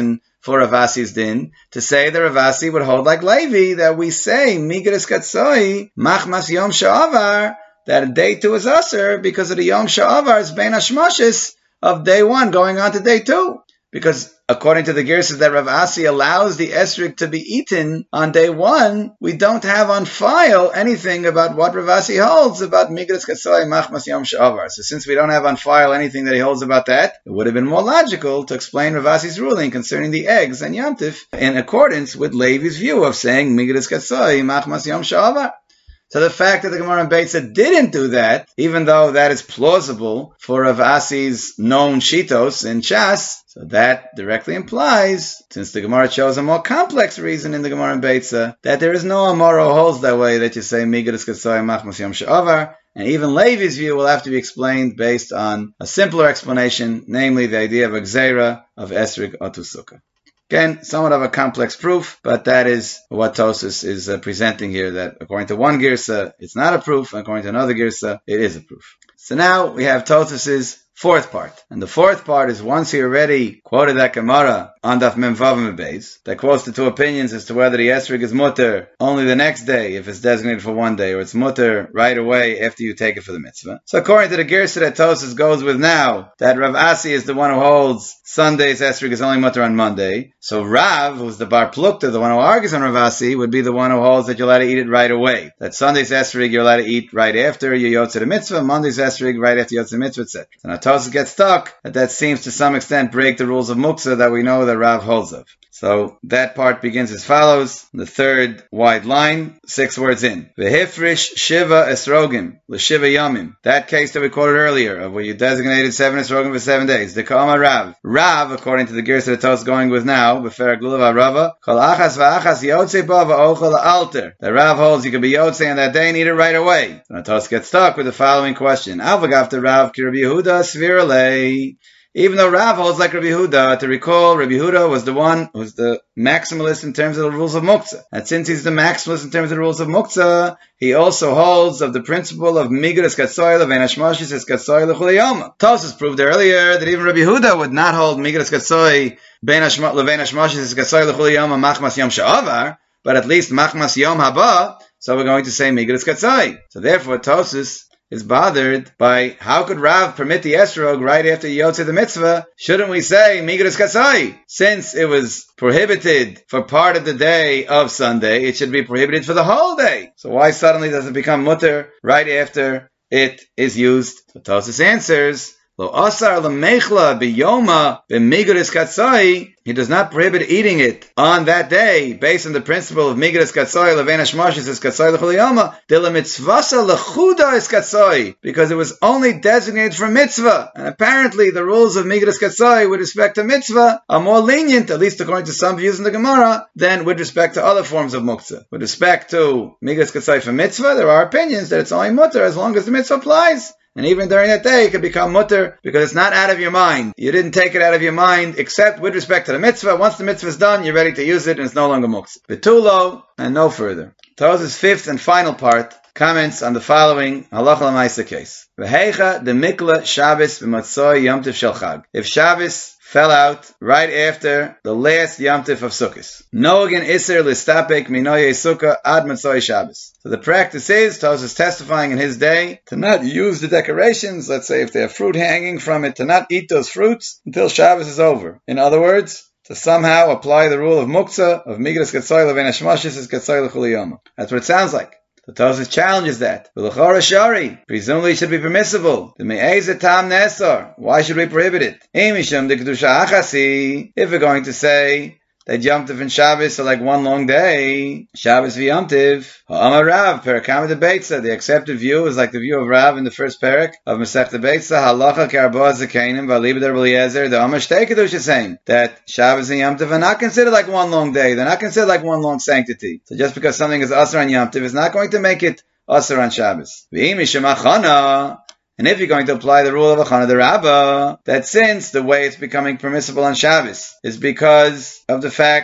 for Rav Asi's din to say that Rav Asi would hold like Levi, that we say, Migras Katsoi, Machmas Yom Sha'avar, that day 2 is Aser because of the Yom Sha'avar's Bein Hashmashis of day 1 going on to day 2. Because according to the Girsas that Rav Asi allows the esrog to be eaten on day 1, we don't have on file anything about what Rav Asi holds about Migras Katsoi Machmas Yom Sha'avar. So since we don't have on file anything that he holds about that, it would have been more logical to explain Rav Asi's ruling concerning the eggs and Yom Tif in accordance with Levi's view of saying Migras Katsoi Machmas Yom Sha'avar. So the fact that the Gemara in Beitza didn't do that, even though that is plausible for Rav Asi's known shitos in Shas, so that directly implies, since the Gemara chose a more complex reason in the Gemara in Beitza, that there is no Amaro who holds that way, that you say Migras Katsoi Machmas Yom Sha'avar, and even Levi's view will have to be explained based on a simpler explanation, namely the idea of a Gzeira of Esrig Otusukah. Again, somewhat of a complex proof, but that is what Tosfos is presenting here, that according to one Girsa, it's not a proof, and according to another Girsa, it is a proof. So now we have Tosfos' fourth part. And the fourth part is, once he already quoted that Gemara on Daf Mem Vav Mem Beis, that quotes the two opinions as to whether the esrog is mutter only the next day if it's designated for one day, or it's mutter right away after you take it for the mitzvah. So according to the Girsa that Tosfos goes with now, that Rav Asi is the one who holds Sunday's esrog is only mutter on Monday. So Rav, who's the Bar Plukta, the one who argues on Rav Asi, would be the one who holds that you're allowed to eat it right away. That Sunday's esrog you're allowed to eat right after you yotze the mitzvah, Monday's esrog right after you yotze the mitzvah, etc. So now Tosfos gets stuck that seems to some extent break the rules of muktzah that we know that Rav holds of. So that part begins as follows. The third wide line, 6 words in. V'hifrish shiva esrogim, l'shiva yamim. That case that we quoted earlier, of where you designated 7 esrogim for 7 days. The ka'ama Rav. Rav, according to the Girsa that Tosfos going with now, b'ferak lulav ha'rava, kol achas v'achas yotze ba v'ochel alter. The Rav holds you can be yotze on that day and eat it right away. So now Tosfos gets stuck with the following question. Avagafta Rav ki Rabbi Yehuda svirale. Even though Rav holds like Rabbi Yehuda, to recall, Rabbi Yehuda was the one who was the maximalist in terms of the rules of muktzah. And since he's the maximalist in terms of the rules of muktzah, he also holds of the principle of Migras Katsoi Levein Hashmashis es Katsoi L'chul Yoma. Tosfos proved earlier that even Rabbi Yehuda would not hold Migras Katsoi Levein Hashmashis es Katsoi L'chul Yoma Machmas Yom Sha'avar, but at least Machmas Yom Haba, so we're going to say Migras Katsoi. So therefore Tosfos is bothered by how could Rav permit the esrog right after Yotze the mitzvah? Shouldn't we say Migras Katsoi? Since it was prohibited for part of the day of Sunday, it should be prohibited for the whole day. So why suddenly does it become mutter right after it is used? So Tosfos answers, Lo asar lemechla biyoma b'migras katsoi. He does not prohibit eating it on that day based on the principle of Migras Katsoi Levein Hashmashis es Katsoi L'chul Yoma de la mitzvasa lechuda es Katsoi, because it was only designated for mitzvah, and apparently the rules of Migras Katsoi with respect to mitzvah are more lenient, at least according to some views in the Gemara, than with respect to other forms of muktzah. With respect to Migras Katsoi for mitzvah, there are opinions that it's only mutter as long as the mitzvah applies. And even during that day, it could become mutter because it's not out of your mind. You didn't take it out of your mind, except with respect to the mitzvah. Once the mitzvah is done, you're ready to use it, and it's no longer muktzah. Betulo, and no further. Tosfos' fifth and final part comments on the following halacha l'maisa case. V'heicha de mikla Shabbos b'matzoi Yom Tov shel Chag. If Shabbos fell out right after the last Yom Tif of Sukkot. Nogan Isser Listapek Minoye Sukkah Ad Matzoi Shabbos. So the practice is, Tosfos is testifying in his day, to not use the decorations, let's say if they have fruit hanging from it, to not eat those fruits until Shabbos is over. In other words, to somehow apply the rule of muktzah, of Migras Katsoi Levein Hashmashis es Katsoi L'chul Yoma. That's what it sounds like. The Tosfos challenges that. V'lechora shari, presumably it should be permissible. The me'ezet tam nesor, why should we prohibit it? Imisham de kedusha achasi, if we're going to say that Yom Tov and Shabbos are like one long day, Shabbos v'Yom Tov, ha'amar Rav, perakam de Beitza, the accepted view is like the view of Rav in the first parak of Masechta Beitza, halacha k'arboa zekanim v'alibed Rabbi Eliezer, the amar shtei kedusha saying that Shabbos and Yom Tov are not considered like one long day, they're not considered like one long sanctity. So just because something is asr on Yom Tov is not going to make it asr on Shabbos. V'imisham achana, and if you're going to apply the rule of Achana the Rabbah, that since the way it's becoming permissible on Shabbos is because of the fact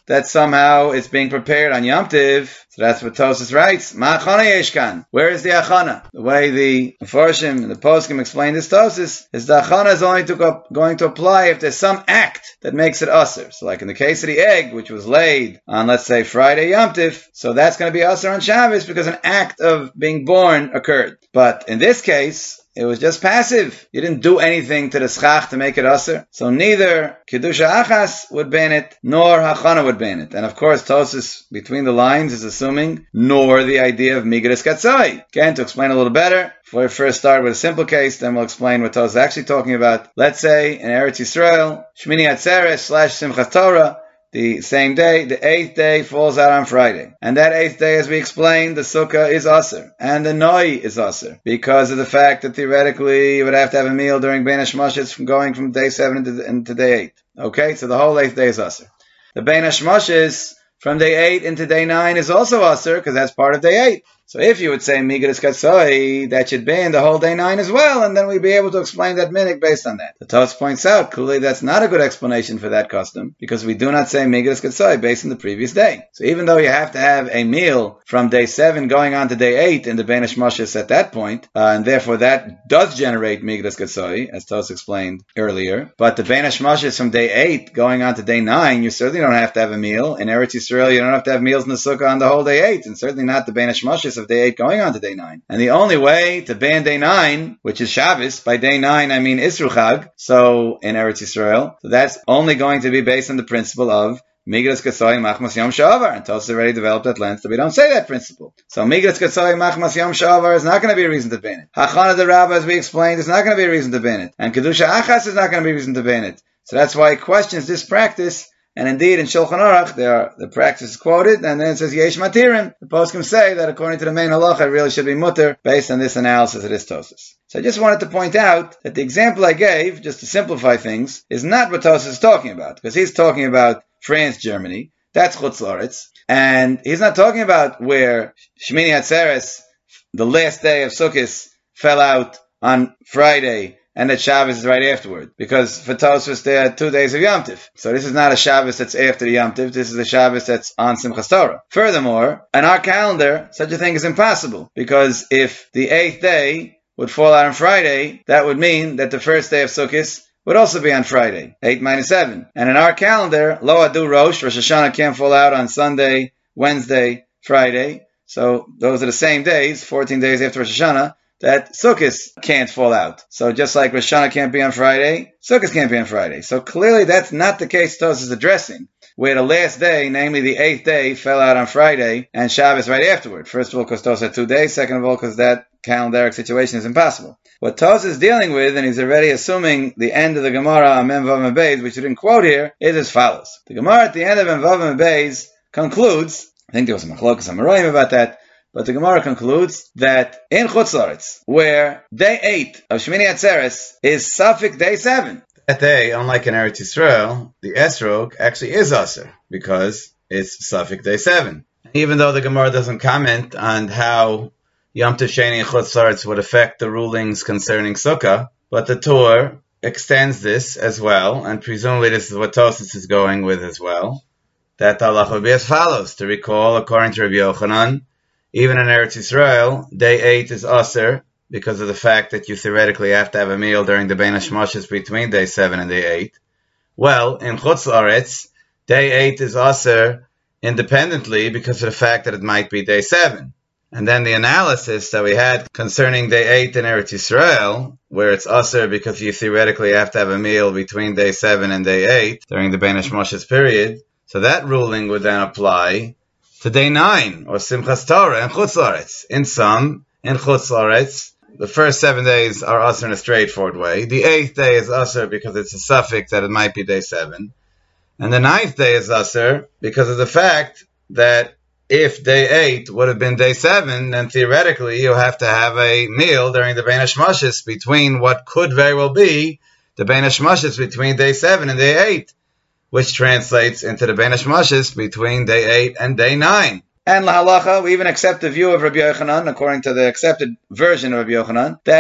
that somehow it's being prepared on Yom Tiv. So that's what Tosfos writes. Ma achana yeshkan. Where is the achana? The way the Mefarshim and the Poskim explain this Tosfos is the achana is only going to apply if there's some act that makes it usher. So like in the case of the egg, which was laid on, let's say, Friday Yom Tiv, so that's going to be usher on Shabbos because an act of being born occurred. But in this case, it was just passive. You didn't do anything to the schach to make it usher. So neither Kedusha Achas would ban it, nor Hachana would ban it. And of course, Tosfos, between the lines, is assuming, nor the idea of Migras Katzai. Again, to explain a little better, before we first start with a simple case, then we'll explain what Tosfos is actually talking about. Let's say, in Eretz Yisrael, Shmini Atzeres / Simchas Torah, the same day, the 8th day falls out on Friday. And that 8th day, as we explained, the sukkah is asr. And the noi is asr. Because of the fact that theoretically you would have to have a meal during Bein HaShmoshes from going from day 7 into day 8. Okay, so the whole 8th day is asr. The Bein HaShmoshes from day 8 into day 9 is also asr, because that's part of day 8. So if you would say Migras Katzai, that should be in the whole day 9 as well, and then we'd be able to explain that minhag based on that. The Tosfos points out, clearly that's not a good explanation for that custom, because we do not say Migras Katzai based on the previous day. So even though you have to have a meal from day 7 going on to day 8 in the Bein HaShmoshes at that point, and therefore that does generate Migras Katzai, as Tosfos explained earlier, but the Bein HaShmoshes from day 8 going on to day 9, you certainly don't have to have a meal. In Eretz Yisrael, you don't have to have meals in the sukkah on the whole day 8, and certainly not the Bein HaShmoshes of day 8 going on to day 9. And the only way to ban day 9, which is Shabbos, by day 9 I mean Isru Chag, so in Eretz Yisrael, so that's only going to be based on the principle of Migras Katzai Machmas Yom Sha'avar. And Tosfos already developed at length that we don't say that principle. So Migras Katzai Machmas Yom Sha'avar is not going to be a reason to ban it. Hachana de Rabbah, as we explained, is not going to be a reason to ban it. And Kedusha Achas is not going to be a reason to ban it. So that's why he questions this practice. And indeed, in Shulchan Aruch, the practice is quoted, and then it says, Yesh Matirim. The poskim say that according to the main halacha, it really should be mutter, based on this analysis of this Tosfos. So I just wanted to point out that the example I gave, just to simplify things, is not what Tosfos is talking about, because he's talking about France, Germany. That's Chutz La'aretz. And he's not talking about where Shmini Atzeres, the last day of Sukkot, fell out on Friday, and that Shabbos is right afterward. Because for Tosfos, there are 2 days of Yom Tiv. So this is not a Shabbos that's after the Yom Tiv. This is a Shabbos that's on Simchas Torah. Furthermore, in our calendar, such a thing is impossible. Because if the 8th day would fall out on Friday, that would mean that the first day of Sukkot would also be on Friday, 8 minus 7. And in our calendar, Lo Adu Rosh Hashanah can't fall out on Sunday, Wednesday, Friday. So those are the same days, 14 days after Rosh Hashanah, that Sukkot can't fall out. So just like Rosh Hashanah can't be on Friday, Sukkot can't be on Friday. So clearly that's not the case Tosfos is addressing, where the last day, namely the 8th day, fell out on Friday and Shabbos right afterward. First of all, because Tosfos had 2 days. Second of all, because that calendaric situation is impossible. What Tosfos is dealing with, and he's already assuming the end of the Gemara on Mem Vav Mem Beis, which we didn't quote here, is as follows. The Gemara at the end of Mem Vav Mem Beis concludes, I think there was a machlokas Amoraim about that, but the Gemara concludes that in Chutz La'aretz, where day 8 of Shmini Atzeres is Safik day 7, that day, unlike in Eretz Yisrael, the Esrog actually is Aser, because it's Safik day 7. Even though the Gemara doesn't comment on how Yom Tov Sheni and Chutz La'aretz would affect the rulings concerning Sukkah, but the Torah extends this as well, and presumably this is what Tosfos is going with as well, that the halacha would be as follows. To recall, according to Rabbi Yochanan, even in Eretz Yisrael, day 8 is Aser, because of the fact that you theoretically have to have a meal during the Bein HaShmoshes between day 7 and day 8. Well, in Chutz La'aretz, day 8 is Aser independently because of the fact that it might be day 7. And then the analysis that we had concerning day 8 in Eretz Yisrael, where it's Aser because you theoretically have to have a meal between day 7 and day 8 during the Bein HaShmoshes period, so that ruling would then apply to day 9, or Simchas Torah, and Chutz La'aretz. In sum, in Chutz La'aretz, the first 7 days are Aser in a straightforward way. The 8th day is Aser because it's a suffix that it might be day 7. And the 9th day is Aser because of the fact that if day 8 would have been day 7, then theoretically you have to have a meal during the Bein HaShmoshes between what could very well be the Bein HaShmoshes between day 7 and day 8. Which translates into the Bein HaShmoshes between day 8 and day 9. And lahalacha, we even accept the view of Rabbi Yochanan, according to the accepted version of Rabbi Yochanan, that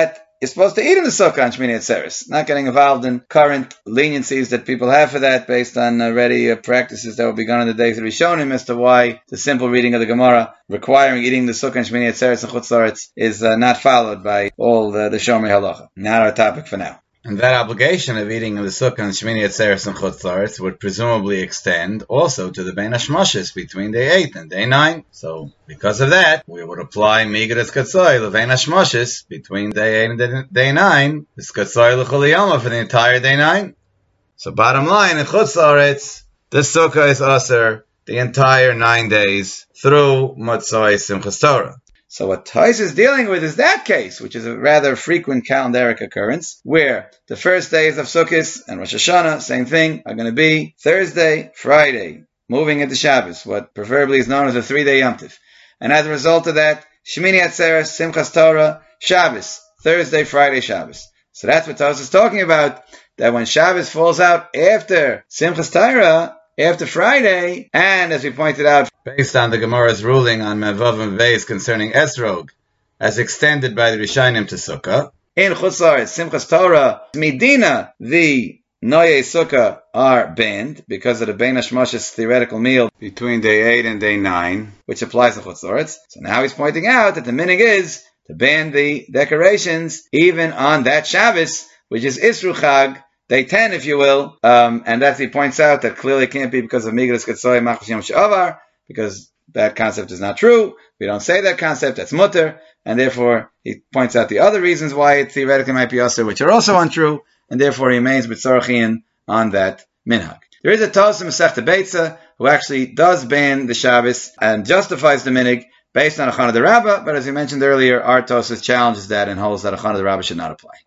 you're supposed to eat in the sukkah on Shmini Atzeres, not getting involved in current leniencies that people have for that based on already practices that will be gone in the days of Rishonim as to why the simple reading of the Gemara requiring eating the sukkah on Shmini Atzeres and Chutz La'aretz is not followed by all the Shomrei Halacha. Not our topic for now. And that obligation of eating in the sukkah and Shmini Atzeres and Chutz La'aretz would presumably extend also to the Bein HaShmoshes between day 8 and day 9. So, because of that, we would apply Migras Katzoi, the Bein HaShmoshes, between day 8 and day 9, the Katzoi L'chol Yoma for the entire day 9. So, bottom line, in Chutz La'aretz, the sukkah is aser the entire 9 days through Motzoi Simchas Torah. So what Tais is dealing with is that case, which is a rather frequent calendaric occurrence, where the first days of Sukkot and Rosh Hashanah, same thing, are going to be Thursday, Friday, moving into Shabbos, what preferably is known as a 3-day Yom Tov. And as a result of that, Shmini Atzeres, Simchas Torah, Shabbos, Thursday, Friday, Shabbos. So that's what Tais is talking about, that when Shabbos falls out after Simchas Torah, after Friday, and as we pointed out, based on the Gemara's ruling on Mevav and Veis concerning Esrog, as extended by the Rishonim to Sukkah, in Chutz La'aretz, Simchas Torah, Medina, the Noye Sukkah are banned because of the Bein HaShmoshes theoretical meal between day 8 and day 9, which applies to Chutz La'aretz. So now he's pointing out that the minig is to ban the decorations even on that Shabbos, which is Isru Chag, day 10, if you will, and that he points out that clearly can't be because of Migras Katzoi Machos Yom She'avar, because that concept is not true. We don't say that concept, that's mutter, and therefore he points out the other reasons why it theoretically might be usher, which are also untrue, and therefore he remains b'tzorachin on that minhag. There is a Tos in Masechta Beitza who actually does ban the Shabbos and justifies the minhag based on a Chana D'Rabba, but as we mentioned earlier, our Tos challenges that and holds that a Chana D'Rabba should not apply.